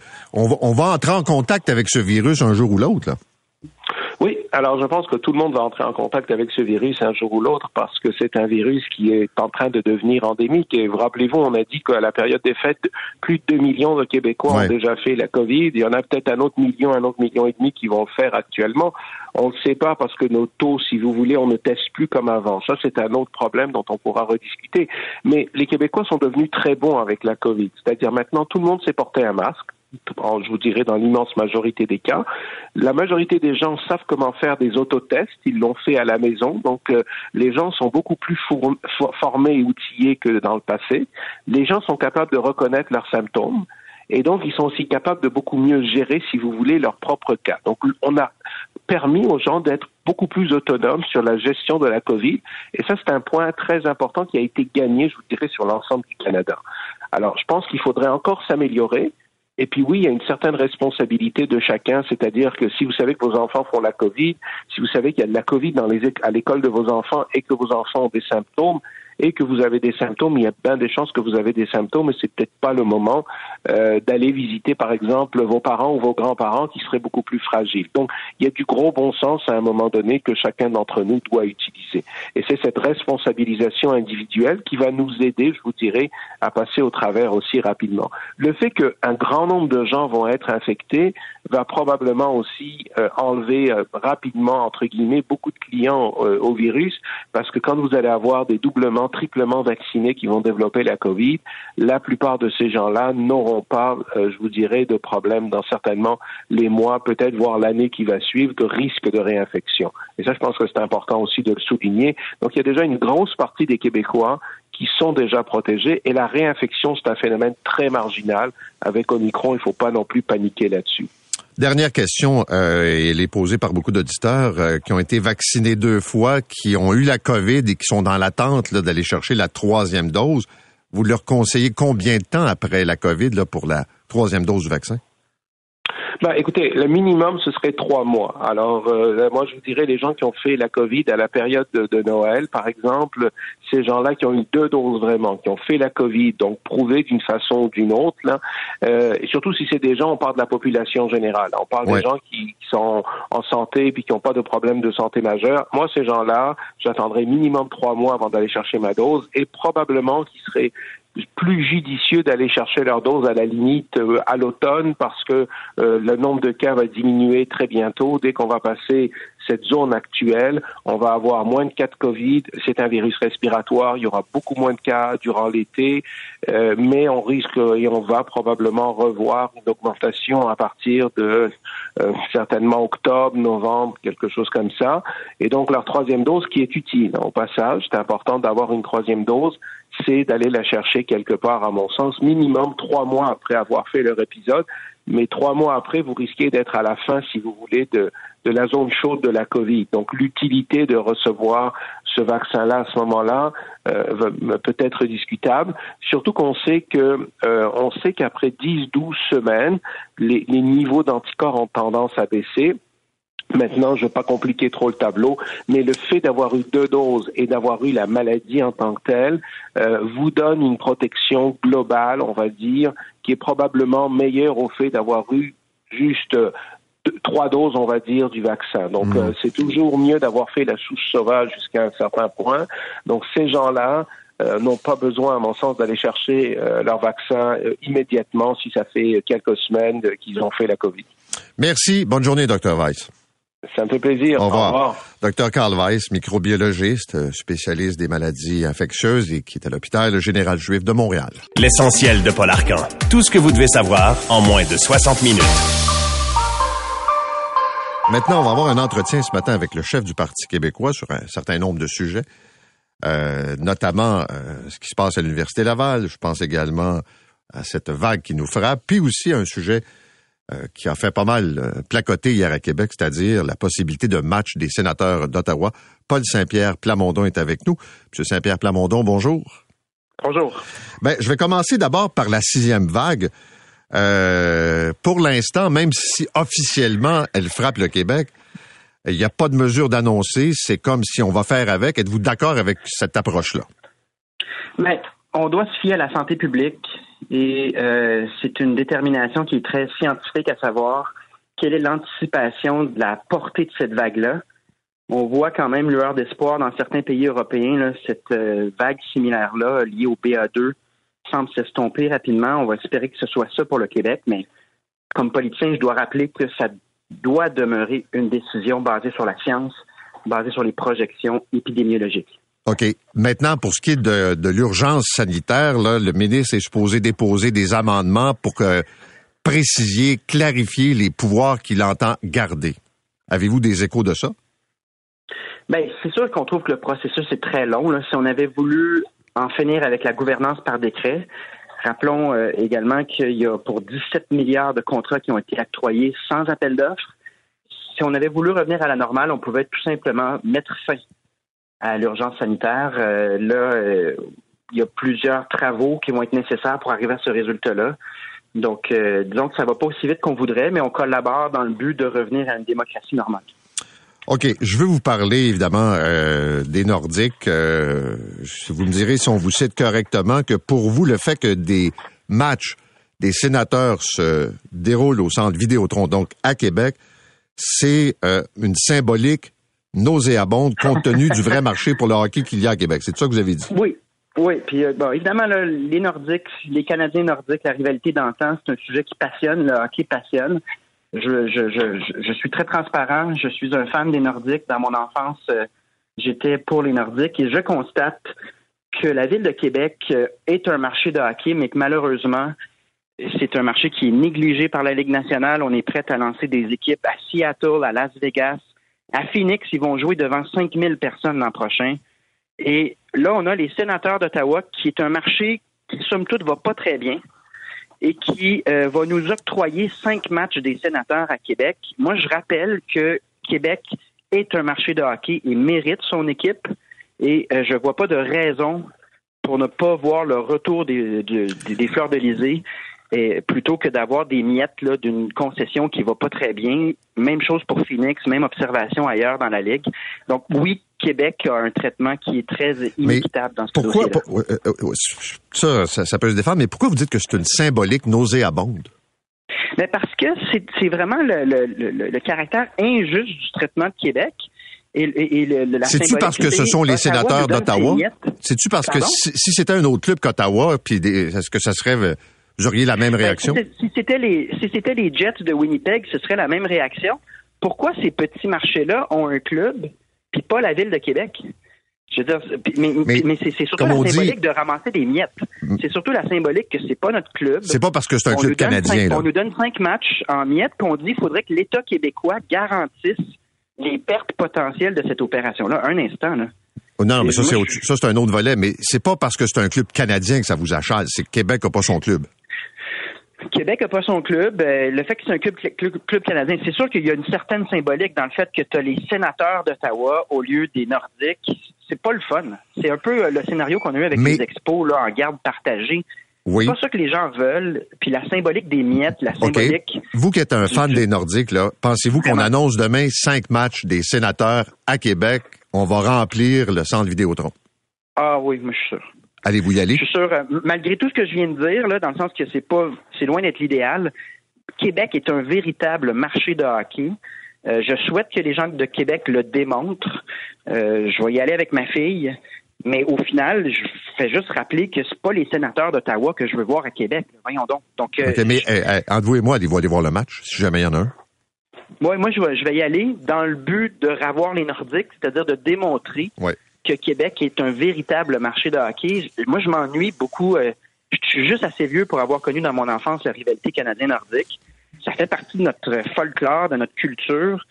on va entrer en contact avec ce virus un jour ou l'autre, là. Oui, alors je pense que tout le monde va entrer en contact avec ce virus un jour ou l'autre parce que c'est un virus qui est en train de devenir endémique. Et vous rappelez-vous, on a dit qu'à la période des fêtes, plus de 2 millions de Québécois ont déjà fait la COVID. Il y en a peut-être un autre million et demi qui vont le faire actuellement. On ne le sait pas parce que nos taux, si vous voulez, on ne teste plus comme avant. Ça, c'est un autre problème dont on pourra rediscuter. Mais les Québécois sont devenus très bons avec la COVID. C'est-à-dire maintenant, tout le monde s'est porté un masque. Je vous dirais dans l'immense majorité des cas. La majorité des gens savent comment faire des autotests. Ils l'ont fait à la maison. Donc, les gens sont beaucoup plus formés et outillés que dans le passé. Les gens sont capables de reconnaître leurs symptômes. Et donc, ils sont aussi capables de beaucoup mieux gérer, si vous voulez, leur propre cas. Donc, on a permis aux gens d'être beaucoup plus autonomes sur la gestion de la COVID. Et ça, c'est un point très important qui a été gagné, je vous dirais, sur l'ensemble du Canada. Alors, je pense qu'il faudrait encore s'améliorer. Et puis oui, il y a une certaine responsabilité de chacun, c'est-à-dire que si vous savez que vos enfants font la COVID, si vous savez qu'il y a de la COVID à l'école de vos enfants et que vos enfants ont des symptômes, et que vous avez des symptômes, il y a bien des chances que vous avez des symptômes et c'est peut-être pas le moment d'aller visiter, par exemple, vos parents ou vos grands-parents qui seraient beaucoup plus fragiles. Donc, il y a du gros bon sens à un moment donné que chacun d'entre nous doit utiliser. Et c'est cette responsabilisation individuelle qui va nous aider, je vous dirais, à passer au travers aussi rapidement. Le fait qu'un grand nombre de gens vont être infectés va probablement aussi enlever rapidement, entre guillemets, beaucoup de clients au virus, parce que quand vous allez avoir des doublements, triplement vaccinés qui vont développer la COVID, la plupart de ces gens-là n'auront pas, je vous dirais, de problème dans certainement les mois, peut-être voire l'année qui va suivre, de risque de réinfection. Et ça, je pense que c'est important aussi de le souligner. Donc, il y a déjà une grosse partie des Québécois qui sont déjà protégés et la réinfection, c'est un phénomène très marginal. Avec Omicron, il ne faut pas non plus paniquer là-dessus. Dernière question, elle est posée par beaucoup d'auditeurs qui ont été vaccinés 2 fois, qui ont eu la COVID et qui sont dans l'attente là, d'aller chercher la 3e dose. Vous leur conseillez combien de temps après la COVID là, pour la 3e dose du vaccin? Écoutez, le minimum, ce serait 3 mois. Alors, moi, je vous dirais, les gens qui ont fait la COVID à la période de Noël, par exemple, ces gens-là qui ont eu 2 doses vraiment, qui ont fait la COVID, donc prouvé d'une façon ou d'une autre, là, et surtout si c'est des gens, on parle de la population générale. On parle des gens qui sont en santé puis qui n'ont pas de problème de santé majeur. Moi, ces gens-là, j'attendrai minimum 3 mois avant d'aller chercher ma dose et probablement qu'il serait plus judicieux d'aller chercher leur dose à la limite à l'automne parce que le nombre de cas va diminuer très bientôt. Dès qu'on va passer cette zone actuelle, on va avoir moins de cas de COVID. C'est un virus respiratoire. Il y aura beaucoup moins de cas durant l'été, mais on risque et on va probablement revoir une augmentation à partir de certainement octobre, novembre, quelque chose comme ça. Et donc leur 3e dose qui est utile. Au passage, c'est important d'avoir une 3e dose. C'est d'aller la chercher quelque part, à mon sens, minimum 3 mois après avoir fait leur épisode. Mais 3 mois après, vous risquez d'être à la fin, si vous voulez, de la zone chaude de la COVID. Donc, l'utilité de recevoir ce vaccin-là à ce moment-là peut être discutable. Surtout qu'on sait qu'après 10-12 semaines, les niveaux d'anticorps ont tendance à baisser. Maintenant, je ne vais pas compliquer trop le tableau, mais le fait d'avoir eu 2 doses et d'avoir eu la maladie en tant que telle vous donne une protection globale, on va dire, qui est probablement meilleure au fait d'avoir eu juste 3 doses, on va dire, du vaccin. Donc, c'est toujours mieux d'avoir fait la souche sauvage jusqu'à un certain point. Donc, ces gens-là n'ont pas besoin, à mon sens, d'aller chercher leur vaccin immédiatement si ça fait quelques semaines qu'ils ont fait la COVID. Merci. Bonne journée, Dr. Weiss. Ça me fait plaisir. Au revoir. Dr. Carl Weiss, microbiologiste, spécialiste des maladies infectieuses et qui est à l'hôpital Général Juif de Montréal. L'essentiel de Paul Arcan. Tout ce que vous devez savoir en moins de 60 minutes. Maintenant, on va avoir un entretien ce matin avec le chef du Parti québécois sur un certain nombre de sujets, notamment ce qui se passe à l'Université Laval. Je pense également à cette vague qui nous frappe, puis aussi un sujet qui a fait pas mal placoter hier à Québec, c'est-à-dire la possibilité de match des sénateurs d'Ottawa. Paul Saint-Pierre Plamondon est avec nous. Monsieur Saint-Pierre Plamondon, bonjour. Bonjour. Je vais commencer d'abord par la 6e vague. Pour l'instant, même si officiellement elle frappe le Québec, il n'y a pas de mesure d'annoncer. C'est comme si on va faire avec. Êtes-vous d'accord avec cette approche-là? On doit se fier à la santé publique et c'est une détermination qui est très scientifique, à savoir quelle est l'anticipation de la portée de cette vague-là. On voit quand même lueur d'espoir dans certains pays européens. Là, cette vague similaire-là liée au BA2 semble s'estomper rapidement. On va espérer que ce soit ça pour le Québec, mais comme politicien, je dois rappeler que ça doit demeurer une décision basée sur la science, basée sur les projections épidémiologiques. OK. Maintenant, pour ce qui est de l'urgence sanitaire, là, le ministre est supposé déposer des amendements pour préciser, clarifier les pouvoirs qu'il entend garder. Avez-vous des échos de ça? C'est sûr qu'on trouve que le processus est très long. Là. Si on avait voulu en finir avec la gouvernance par décret, rappelons également qu'il y a pour 17 milliards de contrats qui ont été octroyés sans appel d'offres. Si on avait voulu revenir à la normale, on pouvait tout simplement mettre fin à l'urgence sanitaire. Il y a plusieurs travaux qui vont être nécessaires pour arriver à ce résultat-là. Donc, disons que ça va pas aussi vite qu'on voudrait, mais on collabore dans le but de revenir à une démocratie normale. OK. Je veux vous parler, évidemment, des Nordiques. Vous me direz, si on vous cite correctement, que pour vous, le fait que des matchs des sénateurs se déroulent au centre Vidéotron, donc à Québec, c'est une symbolique nauséabonde compte tenu du vrai marché pour le hockey qu'il y a à Québec. C'est ça que vous avez dit? Oui. Puis évidemment, là, les Nordiques, les Canadiens nordiques, la rivalité d'antan, c'est un sujet qui passionne, le hockey passionne. Je suis très transparent. Je suis un fan des Nordiques. Dans mon enfance, j'étais pour les Nordiques et je constate que la ville de Québec est un marché de hockey, mais que malheureusement, c'est un marché qui est négligé par la Ligue nationale. On est prêt à lancer des équipes à Seattle, à Las Vegas, à Phoenix. Ils vont jouer devant 5000 personnes l'an prochain. Et là, on a les sénateurs d'Ottawa, qui est un marché qui, somme toute, va pas très bien et qui va nous octroyer 5 matchs des sénateurs à Québec. Moi, je rappelle que Québec est un marché de hockey et mérite son équipe. Et je vois pas de raison pour ne pas voir le retour des Fleurs d'Elysée. Et plutôt que d'avoir des miettes là, d'une concession qui va pas très bien. Même chose pour Phoenix, même observation ailleurs dans la Ligue. Donc oui, Québec a un traitement qui est très inéquitable dans ce dossier-là. Ça peut se défendre, mais pourquoi vous dites que c'est une symbolique nauséabonde? Mais parce que c'est vraiment le caractère injuste du traitement de Québec. C'est-tu parce que ce sont les sénateurs d'Ottawa? C'est-tu parce que si c'était un autre club qu'Ottawa, puis est-ce que ça serait, vous auriez la même réaction? Si c'était les Jets de Winnipeg, ce serait la même réaction. Pourquoi ces petits marchés-là ont un club, puis pas la ville de Québec? Je veux dire, mais c'est surtout la symbolique de ramasser des miettes. C'est surtout la symbolique que c'est pas notre club. C'est pas parce que c'est un club canadien. On nous donne 5 matchs en miettes, puis on dit qu'il faudrait que l'État québécois garantisse les pertes potentielles de cette opération-là. Un instant, là. Non, mais ça, c'est un autre volet. Mais c'est pas parce que c'est un club canadien que ça vous achale. C'est que Québec n'a pas son club. Québec n'a pas son club. Le fait que c'est un club canadien, c'est sûr qu'il y a une certaine symbolique dans le fait que tu as les sénateurs d'Ottawa au lieu des Nordiques. C'est pas le fun. C'est un peu le scénario qu'on a eu avec les expos là, en garde partagée. Oui. C'est pas ça que les gens veulent. Puis la symbolique des miettes, la symbolique... Okay. Vous qui êtes un fan des Nordiques, là, pensez-vous qu'on annonce demain 5 matchs des sénateurs à Québec? On va remplir le centre Vidéotron. Ah oui, moi je suis sûr. Allez-vous y aller? Je suis sûr. Malgré tout ce que je viens de dire, là, dans le sens que c'est loin d'être l'idéal, Québec est un véritable marché de hockey. Je souhaite que les gens de Québec le démontrent. Je vais y aller avec ma fille. Mais au final, je fais juste rappeler que c'est pas les sénateurs d'Ottawa que je veux voir à Québec. Voyons donc. Mais entre vous et moi, allez-vous aller voir le match, si jamais il y en a un? Moi, je vais y aller dans le but de ravoir les Nordiques, c'est-à-dire de démontrer que Québec est un véritable marché de hockey. Moi, je m'ennuie beaucoup. Je suis juste assez vieux pour avoir connu dans mon enfance la rivalité canadien-nordique. Ça fait partie de notre folklore, de notre culture.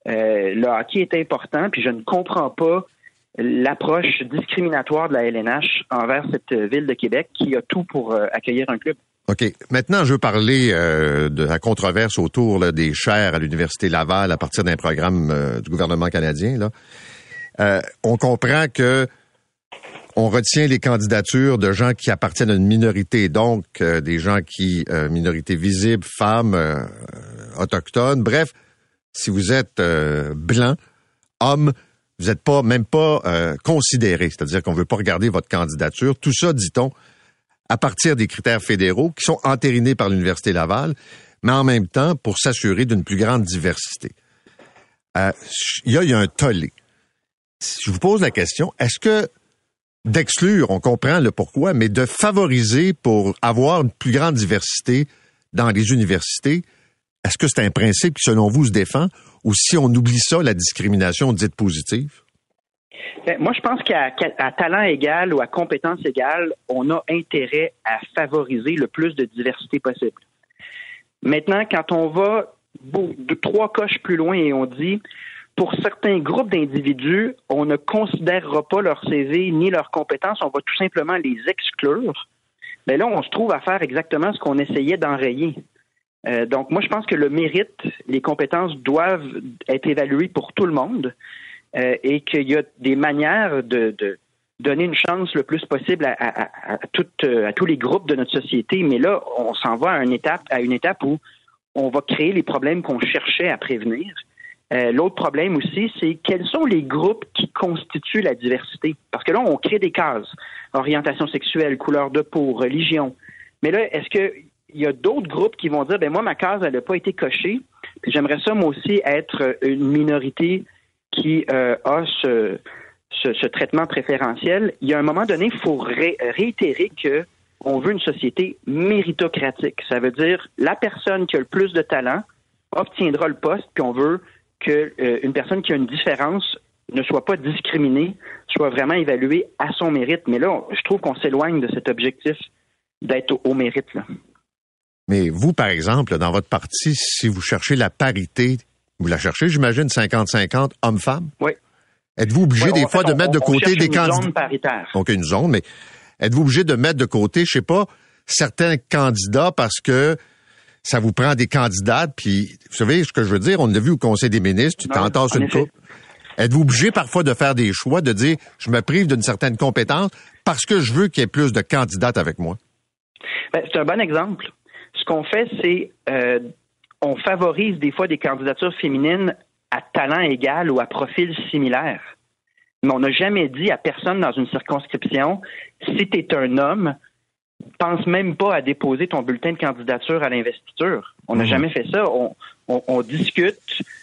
Le hockey est important, puis je ne comprends pas l'approche discriminatoire de la LNH envers cette ville de Québec qui a tout pour accueillir un club. OK. Maintenant, je veux parler de la controverse autour là, des chaires à l'Université Laval à partir d'un programme du gouvernement canadien. Là. On comprend que on retient les candidatures de gens qui appartiennent à une minorité, donc des gens minorités visibles, femmes, autochtones. Bref, si vous êtes blanc, homme, vous n'êtes même pas considéré, c'est-à-dire qu'on ne veut pas regarder votre candidature. Tout ça, dit-on, à partir des critères fédéraux qui sont entérinés par l'Université Laval, mais en même temps pour s'assurer d'une plus grande diversité. Il y a un tollé. Je vous pose la question, est-ce que d'exclure, on comprend le pourquoi, mais de favoriser pour avoir une plus grande diversité dans les universités, est-ce que c'est un principe qui, selon vous, se défend? Ou si on oublie ça, la discrimination dite positive? Moi, je pense qu'à talent égal ou à compétence égale, on a intérêt à favoriser le plus de diversité possible. Maintenant, quand on va 3 coches plus loin et on dit, pour certains groupes d'individus, on ne considérera pas leur CV ni leurs compétences, on va tout simplement les exclure. Mais là, on se trouve à faire exactement ce qu'on essayait d'enrayer. Donc, moi, je pense que le mérite, les compétences doivent être évaluées pour tout le monde et qu'il y a des manières de donner une chance le plus possible à tous les groupes de notre société. Mais là, on s'en va à une étape où on va créer les problèmes qu'on cherchait à prévenir. L'autre problème aussi, c'est quels sont les groupes qui constituent la diversité. Parce que là, on crée des cases. Orientation sexuelle, couleur de peau, religion. Mais là, est-ce que il y a d'autres groupes qui vont dire, moi, ma case, elle n'a pas été cochée, puis j'aimerais ça, moi aussi, être une minorité qui a ce traitement préférentiel. Il y a un moment donné, il faut réitérer qu'on veut une société méritocratique. Ça veut dire la personne qui a le plus de talent obtiendra le poste, puis on veut qu'une personne qui a une différence ne soit pas discriminée, soit vraiment évaluée à son mérite. Mais là, je trouve qu'on s'éloigne de cet objectif d'être au mérite, là. Mais vous, par exemple, dans votre parti, si vous cherchez la parité, vous la cherchez, j'imagine, 50-50, hommes-femmes? Oui. Êtes-vous obligé des fois de mettre de côté des candidats? Une zone paritaire. Donc, une zone, mais êtes-vous obligé de mettre de côté, je sais pas, certains candidats parce que ça vous prend des candidates, puis vous savez ce que je veux dire, on l'a vu au Conseil des ministres, tu t'entasses une coupe. Êtes-vous obligé parfois de faire des choix, de dire, je me prive d'une certaine compétence parce que je veux qu'il y ait plus de candidates avec moi? C'est un bon exemple. Ce qu'on fait, c'est on favorise des fois des candidatures féminines à talent égal ou à profil similaire. Mais on n'a jamais dit à personne dans une circonscription, si tu es un homme, pense même pas à déposer ton bulletin de candidature à l'investiture. On n'a jamais fait ça. On discute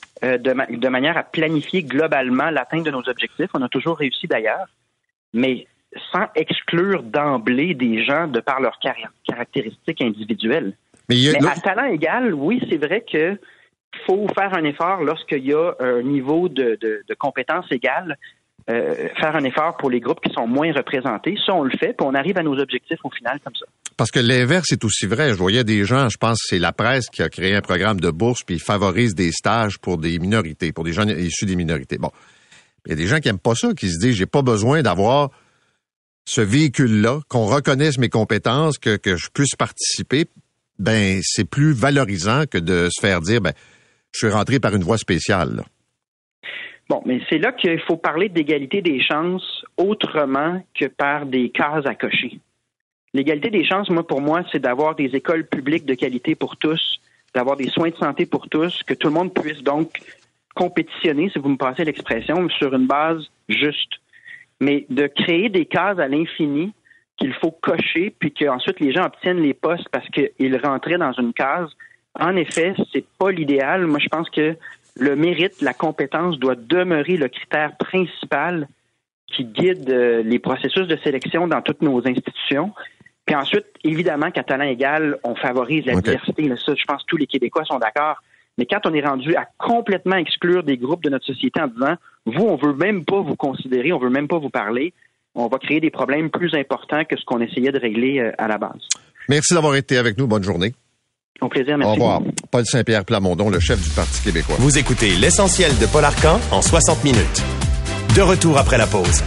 de manière à planifier globalement l'atteinte de nos objectifs. On a toujours réussi d'ailleurs, mais sans exclure d'emblée des gens de par leurs caractéristiques individuelles. Mais à talent égal, oui, c'est vrai que faut faire un effort lorsqu'il y a un niveau de compétence égale, faire un effort pour les groupes qui sont moins représentés. Ça, on le fait, puis on arrive à nos objectifs au final comme ça. Parce que l'inverse est aussi vrai. Je voyais des gens, je pense que c'est la presse qui a créé un programme de bourse, puis ils favorisent des stages pour des minorités, pour des gens issus des minorités. Bon, il y a des gens qui aiment pas ça, qui se disent, j'ai pas besoin d'avoir ce véhicule-là, qu'on reconnaisse mes compétences, que je puisse participer. Ben, c'est plus valorisant que de se faire dire, ben, je suis rentré par une voie spéciale, là. Bon, mais c'est là qu'il faut parler d'égalité des chances autrement que par des cases à cocher. L'égalité des chances, pour moi, c'est d'avoir des écoles publiques de qualité pour tous, d'avoir des soins de santé pour tous, que tout le monde puisse donc compétitionner, si vous me passez l'expression, sur une base juste. Mais de créer des cases à l'infini qu'il faut cocher, puis qu'ensuite les gens obtiennent les postes parce qu'ils rentraient dans une case, en effet, c'est pas l'idéal. Moi, je pense que le mérite, la compétence doit demeurer le critère principal qui guide les processus de sélection dans toutes nos institutions. Puis ensuite, évidemment qu'à talent égal, on favorise la diversité. Là, ça, je pense que tous les Québécois sont d'accord. Mais quand on est rendu à complètement exclure des groupes de notre société en disant « Vous, on veut même pas vous considérer, on veut même pas vous parler », on va créer des problèmes plus importants que ce qu'on essayait de régler à la base. Merci d'avoir été avec nous. Bonne journée. Au plaisir, merci. Au revoir. Paul Saint-Pierre Plamondon, le chef du Parti québécois. Vous écoutez L'Essentiel de Paul Arcan en 60 minutes. De retour après la pause.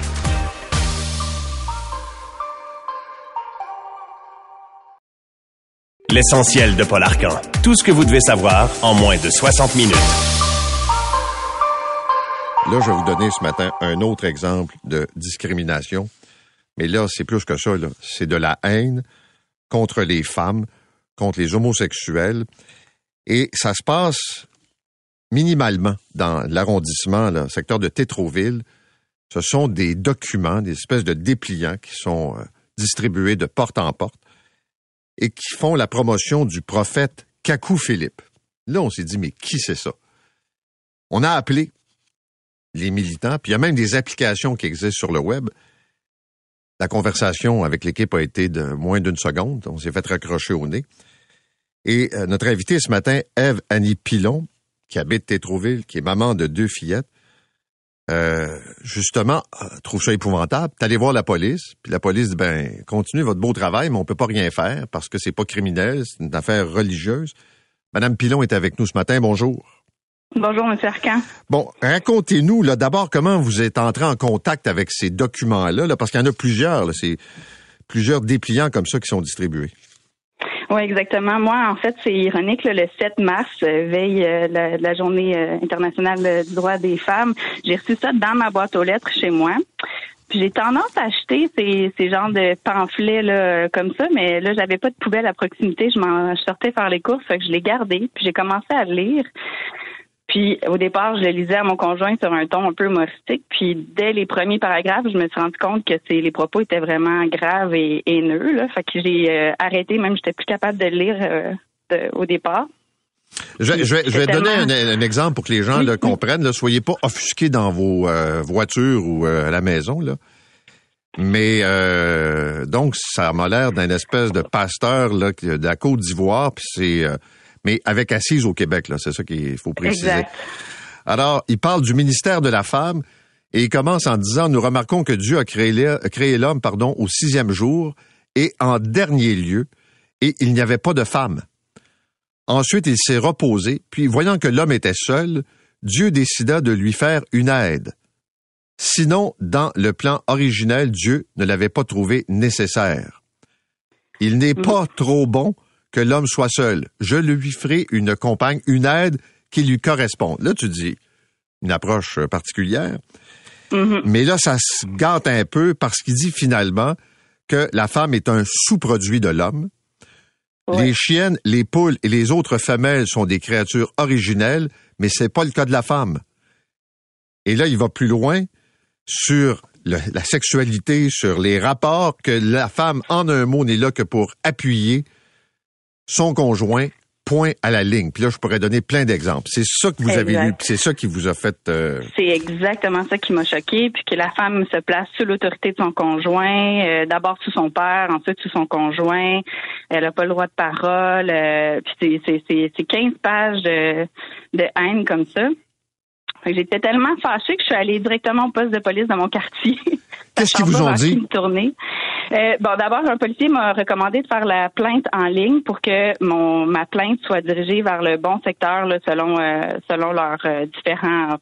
L'Essentiel de Paul Arcan. Tout ce que vous devez savoir en moins de 60 minutes. Là, je vais vous donner ce matin un autre exemple de discrimination. Mais là, c'est plus que ça, là. C'est de la haine contre les femmes, contre les homosexuels. Et ça se passe minimalement dans l'arrondissement, le secteur de Tétroville. Ce sont des documents, des espèces de dépliants qui sont distribués de porte en porte et qui font la promotion du prophète Kakou Philippe. Là, on s'est dit, mais qui c'est ça? On a appelé les militants, puis il y a même des applications qui existent sur le web. La conversation avec l'équipe a été de moins d'une seconde. On s'est fait raccrocher au nez. Et notre invitée ce matin, Ève-Annie Pilon, qui habite Tétroville, qui est maman de 2 fillettes, justement, trouve ça épouvantable. T'es allé voir la police, puis la police dit, ben, continuez votre beau travail, mais on peut pas rien faire parce que c'est pas criminel, c'est une affaire religieuse. Madame Pilon est avec nous ce matin. Bonjour. Bonjour, M. Arcan. Bon, racontez-nous, là, d'abord, comment vous êtes entré en contact avec ces documents-là, là, parce qu'il y en a plusieurs, là, c'est plusieurs dépliants comme ça qui sont distribués. Oui, exactement. Moi, en fait, c'est ironique, là, le 7 mars, veille de la Journée internationale du droit des femmes, j'ai reçu ça dans ma boîte aux lettres chez moi. Puis j'ai tendance à acheter ces genres de pamphlets là comme ça, mais là, j'avais pas de poubelle à proximité. Je sortais faire les courses, fait que je l'ai gardé. Puis j'ai commencé à le lire. Puis, au départ, je le lisais à mon conjoint sur un ton un peu humoristique. Puis, dès les premiers paragraphes, je me suis rendu compte que les propos étaient vraiment graves et haineux, là. Fait que j'ai arrêté, même j'étais plus capable de le lire au départ. Je vais donner un exemple pour que les gens le comprennent. Là. Soyez pas offusqués dans vos voitures ou à la maison, là. Mais donc, ça m'a l'air d'un espèce de pasteur là, de la Côte d'Ivoire, puis c'est... mais avec assise au Québec, là, c'est ça qu'il faut préciser. Exact. Alors, il parle du ministère de la Femme et il commence en disant « Nous remarquons que Dieu a créé l'homme au 6e jour et en dernier lieu, et il n'y avait pas de femme. Ensuite, il s'est reposé, puis voyant que l'homme était seul, Dieu décida de lui faire une aide. Sinon, dans le plan originel, Dieu ne l'avait pas trouvé nécessaire. Il n'est pas trop bon que l'homme soit seul. Je lui ferai une compagne, une aide qui lui correspond. » Là, tu dis une approche particulière. Mais là, ça se gâte un peu parce qu'il dit finalement que la femme est un sous-produit de l'homme, Oui. Les chiennes, les poules et les autres femelles sont des créatures originelles, mais c'est pas le cas de la femme. Et là, il va plus loin sur la sexualité, sur les rapports, que la femme, en un mot, n'est là que pour appuyer son conjoint, point à la ligne. Puis là, je pourrais donner plein d'exemples. C'est ça que vous avez lu, c'est ça qui vous a fait... C'est exactement ça qui m'a choquée, puis que la femme se place sous l'autorité de son conjoint, d'abord sous son père, ensuite sous son conjoint. Elle n'a pas le droit de parole. Puis c'est 15 pages de haine comme ça. J'étais tellement fâchée que je suis allée directement au poste de police de mon quartier. Qu'est-ce qu'ils vous ont dit? D'abord, un policier m'a recommandé de faire la plainte en ligne pour que ma plainte soit dirigée vers le bon secteur là, selon leurs différents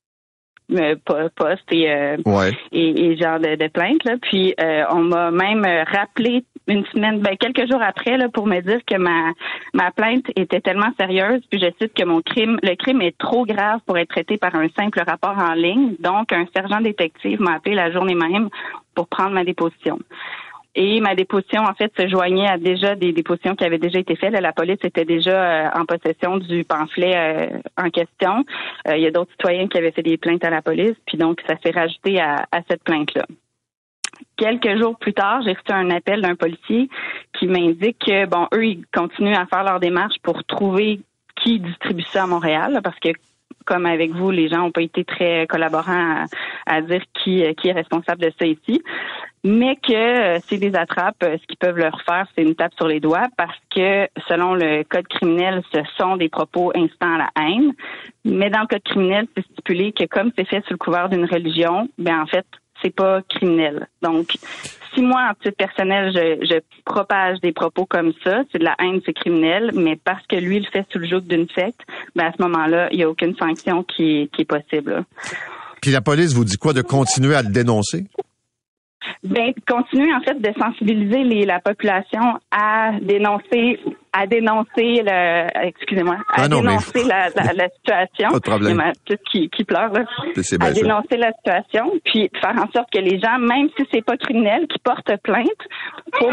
postes et genre de plaintes. Là. Puis on m'a même rappelé quelques jours après là, pour me dire que ma plainte était tellement sérieuse, puis je cite que le crime est trop grave pour être traité par un simple rapport en ligne. Donc, un sergent détective m'a appelé la journée même pour prendre ma déposition. Et ma déposition, en fait, se joignait à déjà des dépositions qui avaient déjà été faites. La police était déjà en possession du pamphlet en question. Il y a d'autres citoyens qui avaient fait des plaintes à la police, puis donc ça s'est rajouté à cette plainte-là. Quelques jours plus tard, j'ai reçu un appel d'un policier qui m'indique que, eux, ils continuent à faire leur démarche pour trouver qui distribue ça à Montréal, là, parce que, comme avec vous, les gens n'ont pas été très collaborants à dire qui est responsable de ça ici. Mais que s'ils les attrapent, ce qu'ils peuvent leur faire, c'est une tape sur les doigts parce que, selon le code criminel, ce sont des propos incitant à la haine. Mais dans le code criminel, c'est stipulé que comme c'est fait sous le couvert d'une religion, en fait, c'est pas criminel. Donc, si moi, en titre personnel, je propage des propos comme ça, c'est de la haine, c'est criminel, mais parce que lui, il le fait sous le joug d'une secte, à ce moment-là, il n'y a aucune sanction qui est possible. Là. Puis la police vous dit quoi, de continuer à le dénoncer? Continuer en fait de sensibiliser la population à dénoncer la situation. Pas de problème. Il y a ma petite qui pleure là. À dénoncer la situation, puis faire en sorte que les gens, même si c'est pas criminel, qui portent plainte pour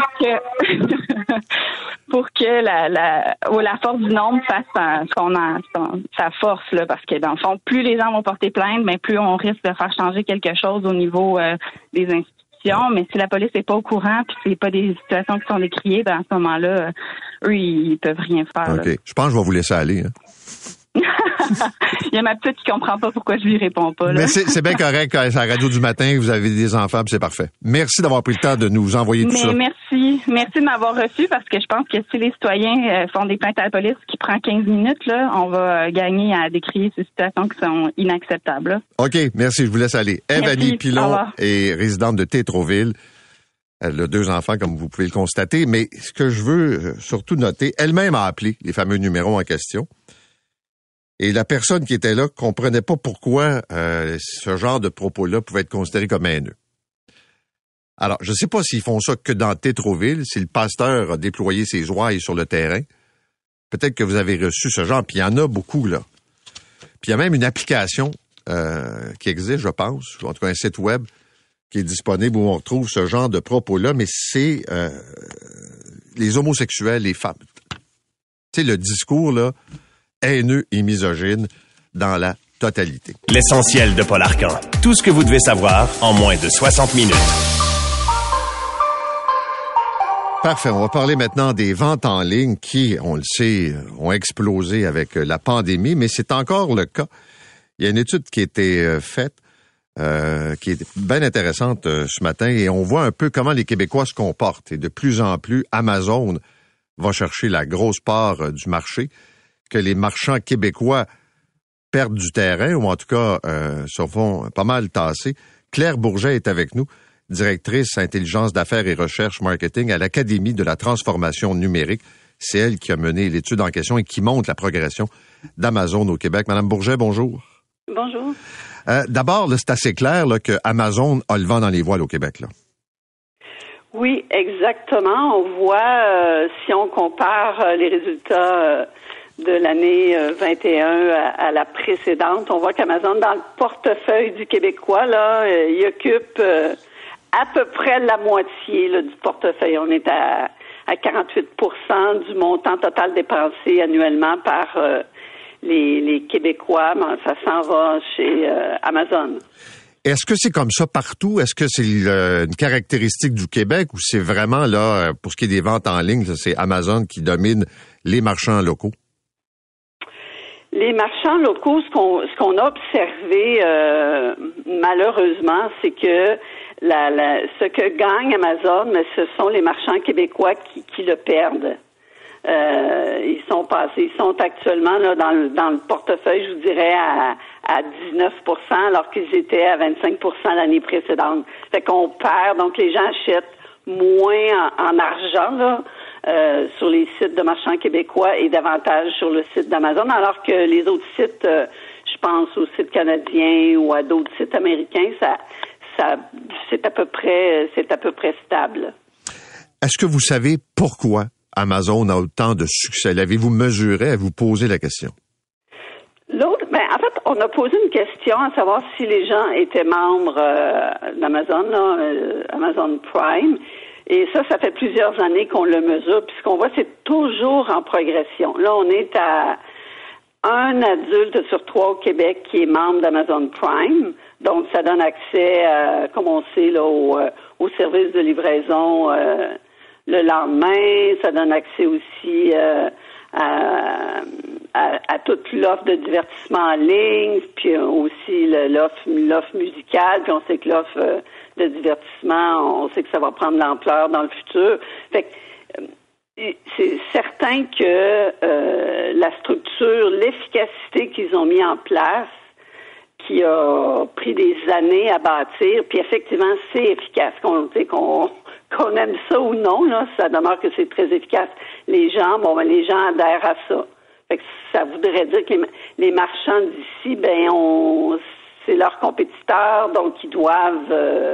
que la force du nombre fasse sa force là, parce que dans le fond, plus les gens vont porter plainte, plus on risque de faire changer quelque chose au niveau des institutions. Mais si la police n'est pas au courant puis c'est pas des situations qui sont décriées, à ce moment-là, eux, ils peuvent rien faire. OK. Là. Je pense que je vais vous laisser aller. Hein. Il y a ma petite qui comprend pas pourquoi je lui réponds pas. Là. Mais c'est bien correct quand c'est à la radio du matin, vous avez des enfants, puis c'est parfait. Merci d'avoir pris le temps de nous envoyer tout ça. Merci de m'avoir reçu parce que je pense que si les citoyens font des plaintes à la police qui prend 15 minutes, là, on va gagner à décrire ces situations qui sont inacceptables. Là. OK, merci, je vous laisse aller. Eve-Annie Pilon est résidente de Tétroville. Elle a 2 enfants, comme vous pouvez le constater, mais ce que je veux surtout noter, elle-même a appelé les fameux numéros en question. Et la personne qui était là comprenait pas pourquoi ce genre de propos-là pouvait être considéré comme haineux. Alors, je ne sais pas s'ils font ça que dans Tétroville, si le pasteur a déployé ses ouailles sur le terrain. Peut-être que vous avez reçu ce genre, puis il y en a beaucoup, là. Puis il y a même une application qui existe, je pense, en tout cas un site web qui est disponible où on retrouve ce genre de propos-là, mais c'est les homosexuels, les femmes. Tu sais, le discours, là, haineux et misogyne dans la totalité. L'essentiel de Paul Arcan. Tout ce que vous devez savoir en moins de 60 minutes. Parfait. On va parler maintenant des ventes en ligne qui, on le sait, ont explosé avec la pandémie, mais c'est encore le cas. Il y a une étude qui a été faite, qui est bien intéressante ce matin, et on voit un peu comment les Québécois se comportent. Et de plus en plus, Amazon va chercher la grosse part du marché, que les marchands québécois perdent du terrain, ou en tout cas se font pas mal tasser. Claire Bourget est avec nous, directrice intelligence d'affaires et recherche marketing à l'Académie de la transformation numérique. C'est elle qui a mené l'étude en question et qui montre la progression d'Amazon au Québec. Madame Bourget, bonjour. Bonjour. D'abord, là, c'est assez clair là, que Amazon a le vent dans les voiles au Québec. Là. Oui, exactement. On voit, si on compare les résultats de l'année 21 à la précédente, on voit qu'Amazon, dans le portefeuille du Québécois, là, il occupe à peu près la moitié là, du portefeuille. On est à à 48% du montant total dépensé annuellement par les Québécois. Ben, ça s'en va chez Amazon. Est-ce que c'est comme ça partout? Est-ce que c'est une caractéristique du Québec ou c'est vraiment là, pour ce qui est des ventes en ligne, c'est Amazon qui domine les marchands locaux? Les marchands locaux, ce qu'on a observé malheureusement, c'est que ce que gagne Amazon, mais ce sont les marchands québécois qui le perdent. Ils sont actuellement là dans le portefeuille, je vous dirais à 19%, alors qu'ils étaient à 25% l'année précédente. Fait qu'on perd, donc les gens achètent moins en argent là, sur les sites de marchands québécois et davantage sur le site d'Amazon, alors que les autres sites, je pense aux sites canadiens ou à d'autres sites américains, ça c'est à peu près stable. Est-ce que vous savez pourquoi Amazon a autant de succès? L'avez-vous mesuré? Avez-vous posé la question? L'autre, en fait, on a posé une question à savoir si les gens étaient membres d'Amazon, Amazon Prime. Et ça fait plusieurs années qu'on le mesure. Puis ce qu'on voit, c'est toujours en progression. Là, on est à 1 adulte sur 3 au Québec qui est membre d'Amazon Prime. Donc, ça donne accès, comme on sait, là, au service de livraison le lendemain. Ça donne accès aussi à toute l'offre de divertissement en ligne, puis aussi l'offre musicale, puis on sait que l'offre de divertissement, on sait que ça va prendre l'ampleur dans le futur. Fait que c'est certain que la structure, l'efficacité qu'ils ont mis en place, qui a pris des années à bâtir, puis effectivement, c'est efficace. Qu'on aime ça ou non, là, ça demeure que c'est très efficace. Les gens adhèrent à ça. Fait que ça voudrait dire que les marchands d'ici, c'est leurs compétiteurs, donc ils doivent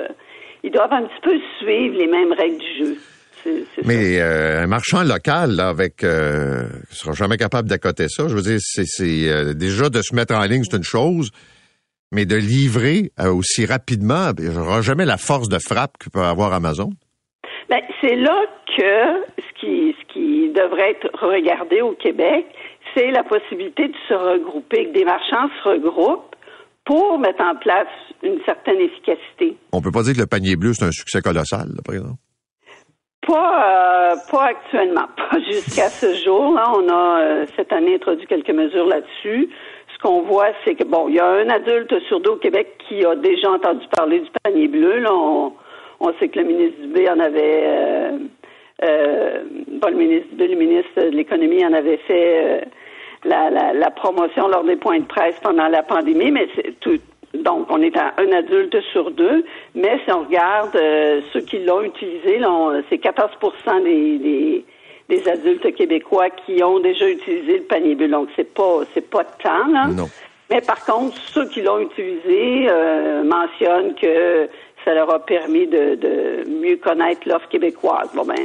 un petit peu suivre les mêmes règles du jeu. Mais un marchand local, là, ne sera jamais capable d'accoter ça. Je veux dire, c'est déjà de se mettre en ligne, c'est une chose, mais de livrer aussi rapidement, il n'y aura jamais la force de frappe que peut avoir Amazon. C'est là que ce qui devrait être regardé au Québec, c'est la possibilité de se regrouper, que des marchands se regroupent pour mettre en place une certaine efficacité. On peut pas dire que le panier bleu, c'est un succès colossal, là, par exemple? Pas actuellement, pas jusqu'à ce jour. Là, on a cette année introduit quelques mesures là-dessus. Ce qu'on voit, c'est que il y a un adulte sur 2 au Québec qui a déjà entendu parler du panier bleu. Là, on sait que le ministre Dubé en avait, le ministre de l'Économie en avait fait la promotion lors des points de presse pendant la pandémie, mais c'est tout. Donc, on est à un adulte sur 2, mais si on regarde ceux qui l'ont utilisé, là, c'est 14% des adultes québécois qui ont déjà utilisé le panier bleu. Donc, c'est pas tant, là. Non. Mais par contre, ceux qui l'ont utilisé mentionnent que ça leur a permis de mieux connaître l'offre québécoise.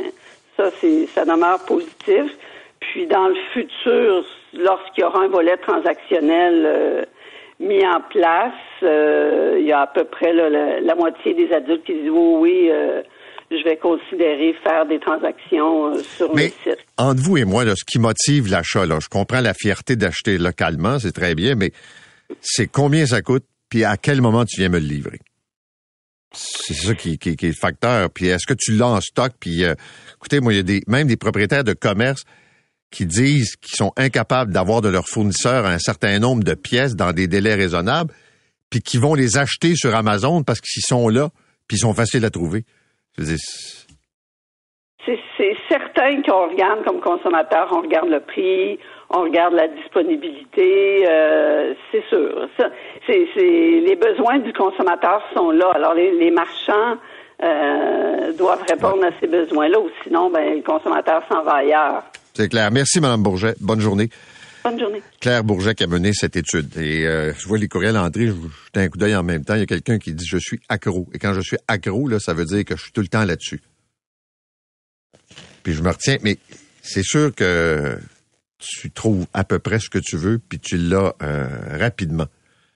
Ça demeure positif. Puis, dans le futur, lorsqu'il y aura un volet transactionnel mis en place, il y a à peu près la moitié des adultes qui disent oui, je vais considérer faire des transactions sur le site. Entre vous et moi, là, ce qui motive l'achat, là, je comprends la fierté d'acheter localement, c'est très bien, mais c'est combien ça coûte, puis à quel moment tu viens me le livrer? C'est ça qui est le facteur. Puis est-ce que tu l'as en stock? Puis écoutez, moi, il y a même des propriétaires de commerce qui disent qu'ils sont incapables d'avoir de leurs fournisseurs un certain nombre de pièces dans des délais raisonnables, puis qui vont les acheter sur Amazon parce qu'ils sont là, puis ils sont faciles à trouver. Je veux dire, c'est certain qu'on regarde comme consommateur, on regarde le prix, on regarde la disponibilité, c'est sûr. Ça, c'est les besoins du consommateur sont là. Alors les marchands doivent répondre à ces besoins-là, ou sinon, le consommateur s'en va ailleurs. C'est clair. Merci, Mme Bourget. Bonne journée. Bonne journée. Claire Bourget qui a mené cette étude. Et je vois les courriels entrer, je jette un coup d'œil en même temps. Il y a quelqu'un qui dit « Je suis accro ». Et quand je suis accro, là, ça veut dire que je suis tout le temps là-dessus. Puis je me retiens, mais c'est sûr que tu trouves à peu près ce que tu veux, puis tu l'as rapidement.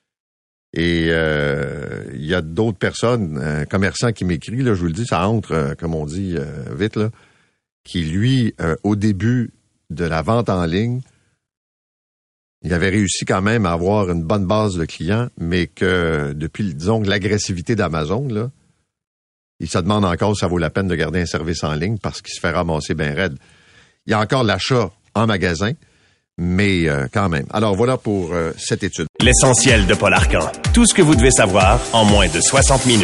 Et il y a d'autres personnes, un commerçant qui m'écrit, là, je vous le dis, ça entre, comme on dit, vite, là. qui, lui, au début de la vente en ligne, il avait réussi quand même à avoir une bonne base de clients, mais que depuis, disons, l'agressivité d'Amazon, là, il se demande encore si ça vaut la peine de garder un service en ligne parce qu'il se fait ramasser bien raide. Il y a encore l'achat en magasin, mais quand même. Alors voilà pour cette étude. L'essentiel de Paul Arcan. Tout ce que vous devez savoir en moins de 60 minutes.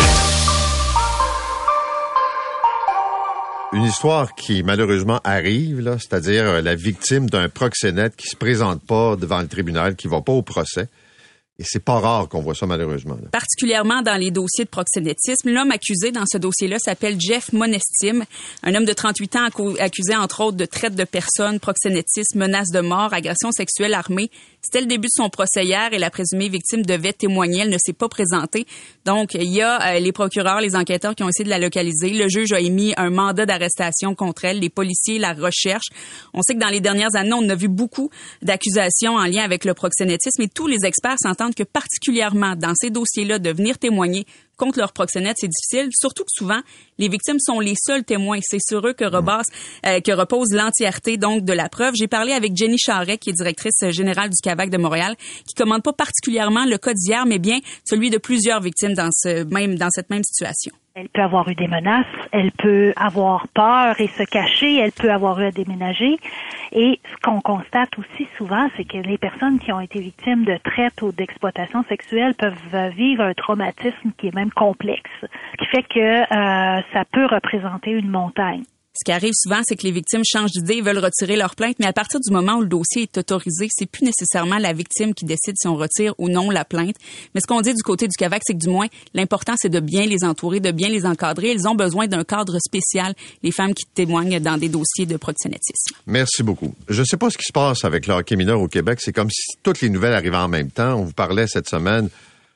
Une histoire qui malheureusement arrive, là, c'est-à-dire la victime d'un proxénète qui se présente pas devant le tribunal, qui va pas au procès. Et c'est pas rare qu'on voit ça, malheureusement. Là. Particulièrement dans les dossiers de proxénétisme. L'homme accusé dans ce dossier-là s'appelle Jeff Monestime, un homme de 38 ans accusé, entre autres, de traite de personnes, proxénétisme, menace de mort, agression sexuelle armée. C'était le début de son procès hier et la présumée victime devait témoigner. Elle ne s'est pas présentée. Donc, il y a les procureurs, les enquêteurs qui ont essayé de la localiser. Le juge a émis un mandat d'arrestation contre elle. Les policiers la recherchent. On sait que dans les dernières années, on a vu beaucoup d'accusations en lien avec le proxénétisme et tous les experts s'entendent que particulièrement dans ces dossiers-là, de venir témoigner contre leur proxénète, c'est difficile. Surtout que souvent, les victimes sont les seuls témoins. C'est sur eux que repose l'entièreté donc de la preuve. J'ai parlé avec Jenny Charret, qui est directrice générale du CAVAC de Montréal, qui commande pas particulièrement le cas d'hier, mais bien celui de plusieurs victimes dans cette même situation. Elle peut avoir eu des menaces, elle peut avoir peur et se cacher, elle peut avoir eu à déménager. Et ce qu'on constate aussi souvent, c'est que les personnes qui ont été victimes de traite ou d'exploitation sexuelle peuvent vivre un traumatisme qui est même complexe, qui fait que ça peut représenter une montagne. Ce qui arrive souvent, c'est que les victimes changent d'idée, veulent retirer leur plainte, mais à partir du moment où le dossier est autorisé, c'est plus nécessairement la victime qui décide si on retire ou non la plainte. Mais ce qu'on dit du côté du CAVAC, c'est que du moins, l'important, c'est de bien les entourer, de bien les encadrer. Ils ont besoin d'un cadre spécial, les femmes qui témoignent dans des dossiers de proxénétisme. Merci beaucoup. Je ne sais pas ce qui se passe avec le hockey mineur au Québec. C'est comme si toutes les nouvelles arrivaient en même temps. On vous parlait cette semaine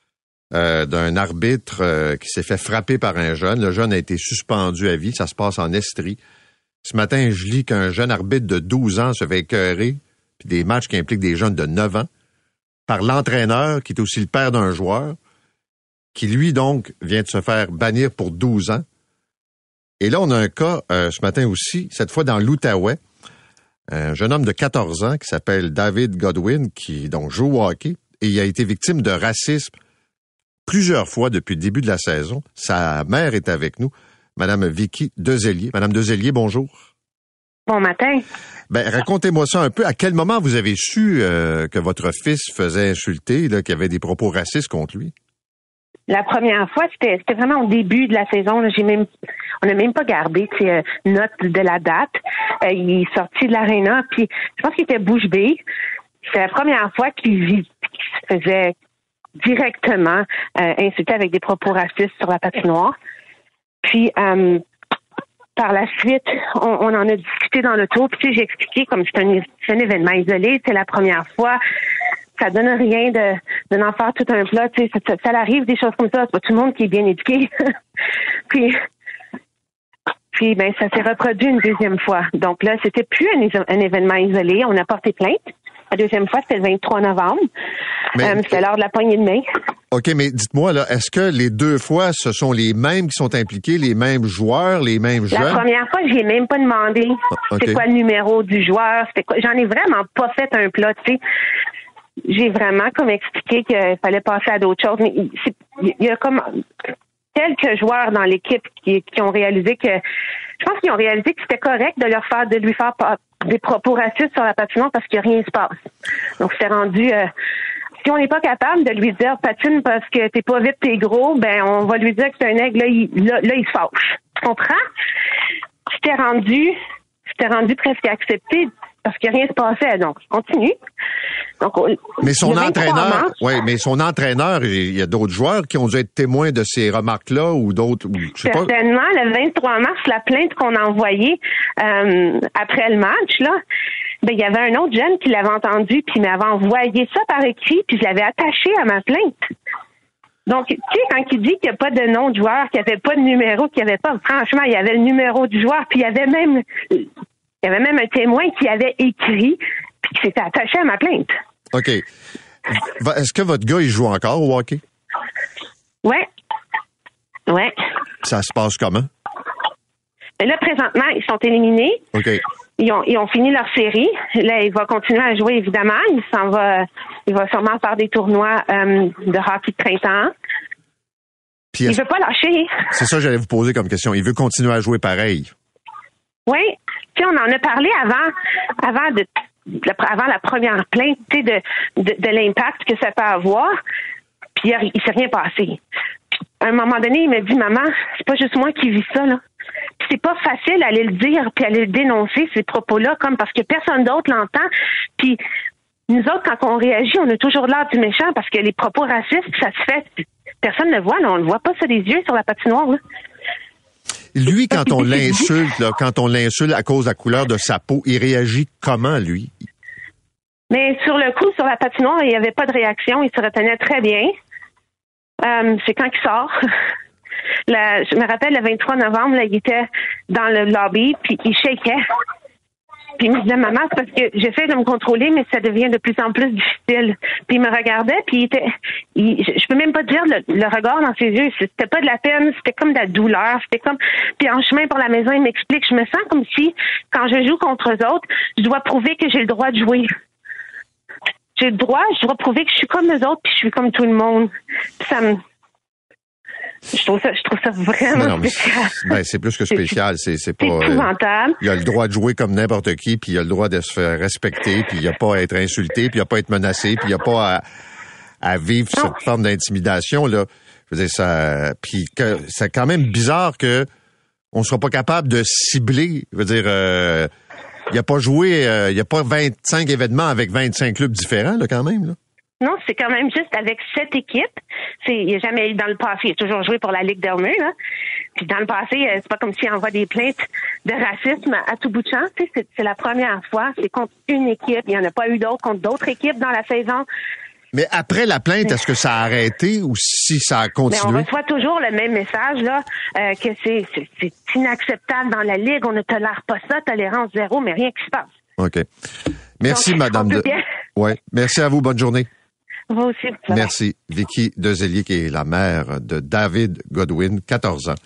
d'un arbitre qui s'est fait frapper par un jeune. Le jeune a été suspendu à vie. Ça se passe en Estrie. Ce matin, je lis qu'un jeune arbitre de 12 ans se fait écœurer, puis des matchs qui impliquent des jeunes de 9 ans, par l'entraîneur, qui est aussi le père d'un joueur, qui, lui, donc, vient de se faire bannir pour 12 ans. Et là, on a un cas ce matin aussi, cette fois dans l'Outaouais, un jeune homme de 14 ans qui s'appelle David Godwin, qui donc joue au hockey, et il a été victime de racisme plusieurs fois depuis le début de la saison. Sa mère est avec nous, Madame Vicky Dezellier. Madame Dezellier, bonjour. Bon matin. Ben, racontez-moi ça un peu. À quel moment vous avez su que votre fils faisait insulter, là, qu'il y avait des propos racistes contre lui? La première fois, c'était vraiment au début de la saison. Là, on n'a même pas gardé note de la date. Il est sorti de l'aréna, puis je pense qu'il était bouche bée. C'est la première fois qu'il se faisait directement insulter avec des propos racistes sur la patinoire. Puis, par la suite, on en a discuté dans l'auto. Puis, j'ai expliqué comme c'est un événement isolé. C'est la première fois. Ça donne rien de n'en faire tout un plat. Ça arrive des choses comme ça. C'est pas tout le monde qui est bien éduqué. puis, ben, ça s'est reproduit une deuxième fois. Donc là, c'était plus un événement isolé. On a porté plainte. La deuxième fois, c'était le 23 novembre. C'était lors de la poignée de main. OK, mais dites-moi, là, est-ce que les deux fois, ce sont les mêmes qui sont impliqués, les mêmes joueurs, les mêmes jeunes? La première fois, je n'ai même pas demandé c'est quoi le numéro du joueur. J'en ai vraiment pas fait un plat, tu sais. J'ai vraiment comme expliqué qu'il fallait passer à d'autres choses. Mais il y a comme quelques joueurs dans l'équipe qui ont réalisé que... Je pense qu'ils ont réalisé que c'était correct de lui faire des propos racistes sur la patinoire parce que rien se passe. Donc, c'est rendu... si on n'est pas capable de lui dire patine parce que t'es pas vite, t'es gros, ben on va lui dire que c'est un aigle, là, il se fâche. Tu comprends? C'était rendu presque accepté parce que rien se passait. Donc, je continue. Donc, mais son entraîneur, il y a d'autres joueurs qui ont dû être témoins de ces remarques-là ou d'autres. Certainement, le 23 mars, la plainte qu'on a envoyée après le match, là, ben, il y avait un autre jeune qui l'avait entendu puis il m'avait envoyé ça par écrit puis je l'avais attaché à ma plainte. Donc, tu sais, quand il dit qu'il n'y a pas de nom de joueur, qu'il n'y avait pas de numéro, qu'il n'y avait pas, franchement, il y avait le numéro du joueur puis il y avait même un témoin qui avait écrit puis qui s'était attaché à ma plainte. OK. Est-ce que votre gars, il joue encore au hockey? Ouais. Ça se passe comment? Et là, présentement, ils sont éliminés. OK. Ils ont fini leur série. Là, il va continuer à jouer, évidemment. Il va sûrement faire des tournois de hockey de printemps. Puis il veut pas lâcher. C'est ça que j'allais vous poser comme question. Il veut continuer à jouer pareil. Oui. Tu sais, on en a parlé avant la première plainte, tu sais, de l'impact que ça peut avoir. Puis il s'est rien passé. Puis, à un moment donné, il m'a dit, maman, c'est pas juste moi qui vis ça, là. Puis c'est pas facile d'aller le dire puis aller le dénoncer, ces propos-là, comme parce que personne d'autre l'entend. Puis nous autres, quand on réagit, on a toujours l'air du méchant parce que les propos racistes, ça se fait. Personne ne le voit, là, on ne voit pas ça des yeux sur la patinoire, là. Lui, quand on l'insulte à cause de la couleur de sa peau, il réagit comment, lui? Mais sur le coup, sur la patinoire, il n'y avait pas de réaction. Il se retenait très bien. C'est quand il sort. Je me rappelle, le 23 novembre, là, il était dans le lobby, puis il shakeait. Puis il me disait, maman, c'est parce que j'essaie de me contrôler, mais ça devient de plus en plus difficile. Puis il me regardait, puis je peux même pas dire le regard dans ses yeux. C'était pas de la peine, c'était comme de la douleur. C'était comme, puis en chemin pour la maison, il m'explique, je me sens comme si, quand je joue contre eux autres, je dois prouver que j'ai le droit de jouer. J'ai le droit, je dois prouver que je suis comme eux autres, puis je suis comme tout le monde. Puis ça me... Je trouve ça vraiment spécial. C'est plus que spécial. C'est pas épouvantable. Il a le droit de jouer comme n'importe qui, puis il a le droit de se faire respecter, puis il a pas à être insulté, puis il a pas à être menacé, puis il a pas à vivre cette forme d'intimidation là. Je veux dire ça. Puis c'est quand même bizarre que on soit pas capable de cibler. Je veux dire, il a pas joué, il y a pas 25 événements avec 25 clubs différents là quand même là. Non, c'est quand même juste avec 7 équipes. Il n'y a jamais eu dans le passé. Il a toujours joué pour la Ligue d'Armée, là. Puis dans le passé, c'est pas comme s'il envoie des plaintes de racisme à tout bout de champ. C'est la première fois. C'est contre une équipe. Il n'y en a pas eu d'autres contre d'autres équipes dans la saison. Mais après la plainte, est-ce que ça a arrêté ou si ça a continué? Mais on reçoit toujours le même message, là, que c'est inacceptable dans la Ligue. On ne tolère pas ça, tolérance zéro, mais rien qui se passe. OK. Merci, Madame. Ouais. Merci à vous. Bonne journée. Vous aussi. Merci. Vicky Dezellier, qui est la mère de David Godwin, 14 ans.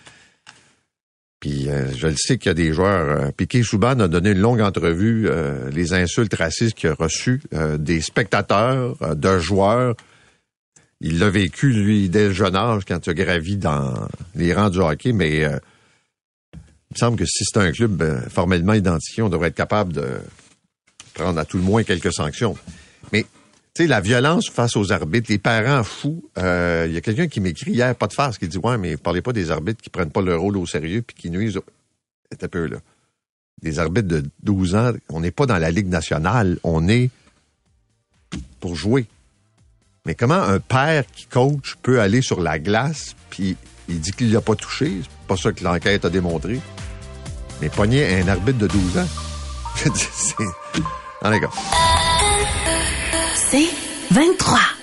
Puis je le sais qu'il y a des joueurs. Piquet Souban a donné une longue entrevue, les insultes racistes qu'il a reçues des spectateurs, de joueurs. Il l'a vécu, lui, dès le jeune âge, quand il a gravi dans les rangs du hockey, mais il me semble que si c'est un club formellement identifié, on devrait être capable de prendre à tout le moins quelques sanctions. Mais tu sais, la violence face aux arbitres, les parents fous. Il y a quelqu'un qui m'écrit hier, pas de farce, qui dit « Ouais, mais parlez pas des arbitres qui prennent pas leur rôle au sérieux puis qui nuisent. » C'est un peu là. Des arbitres de 12 ans, on n'est pas dans la Ligue nationale, on est pour jouer. Mais comment un père qui coach peut aller sur la glace puis il dit qu'il l'a pas touché? C'est pas ça que l'enquête a démontré. Mais pogner un arbitre de 12 ans, c'est... En les gars. C'est 23.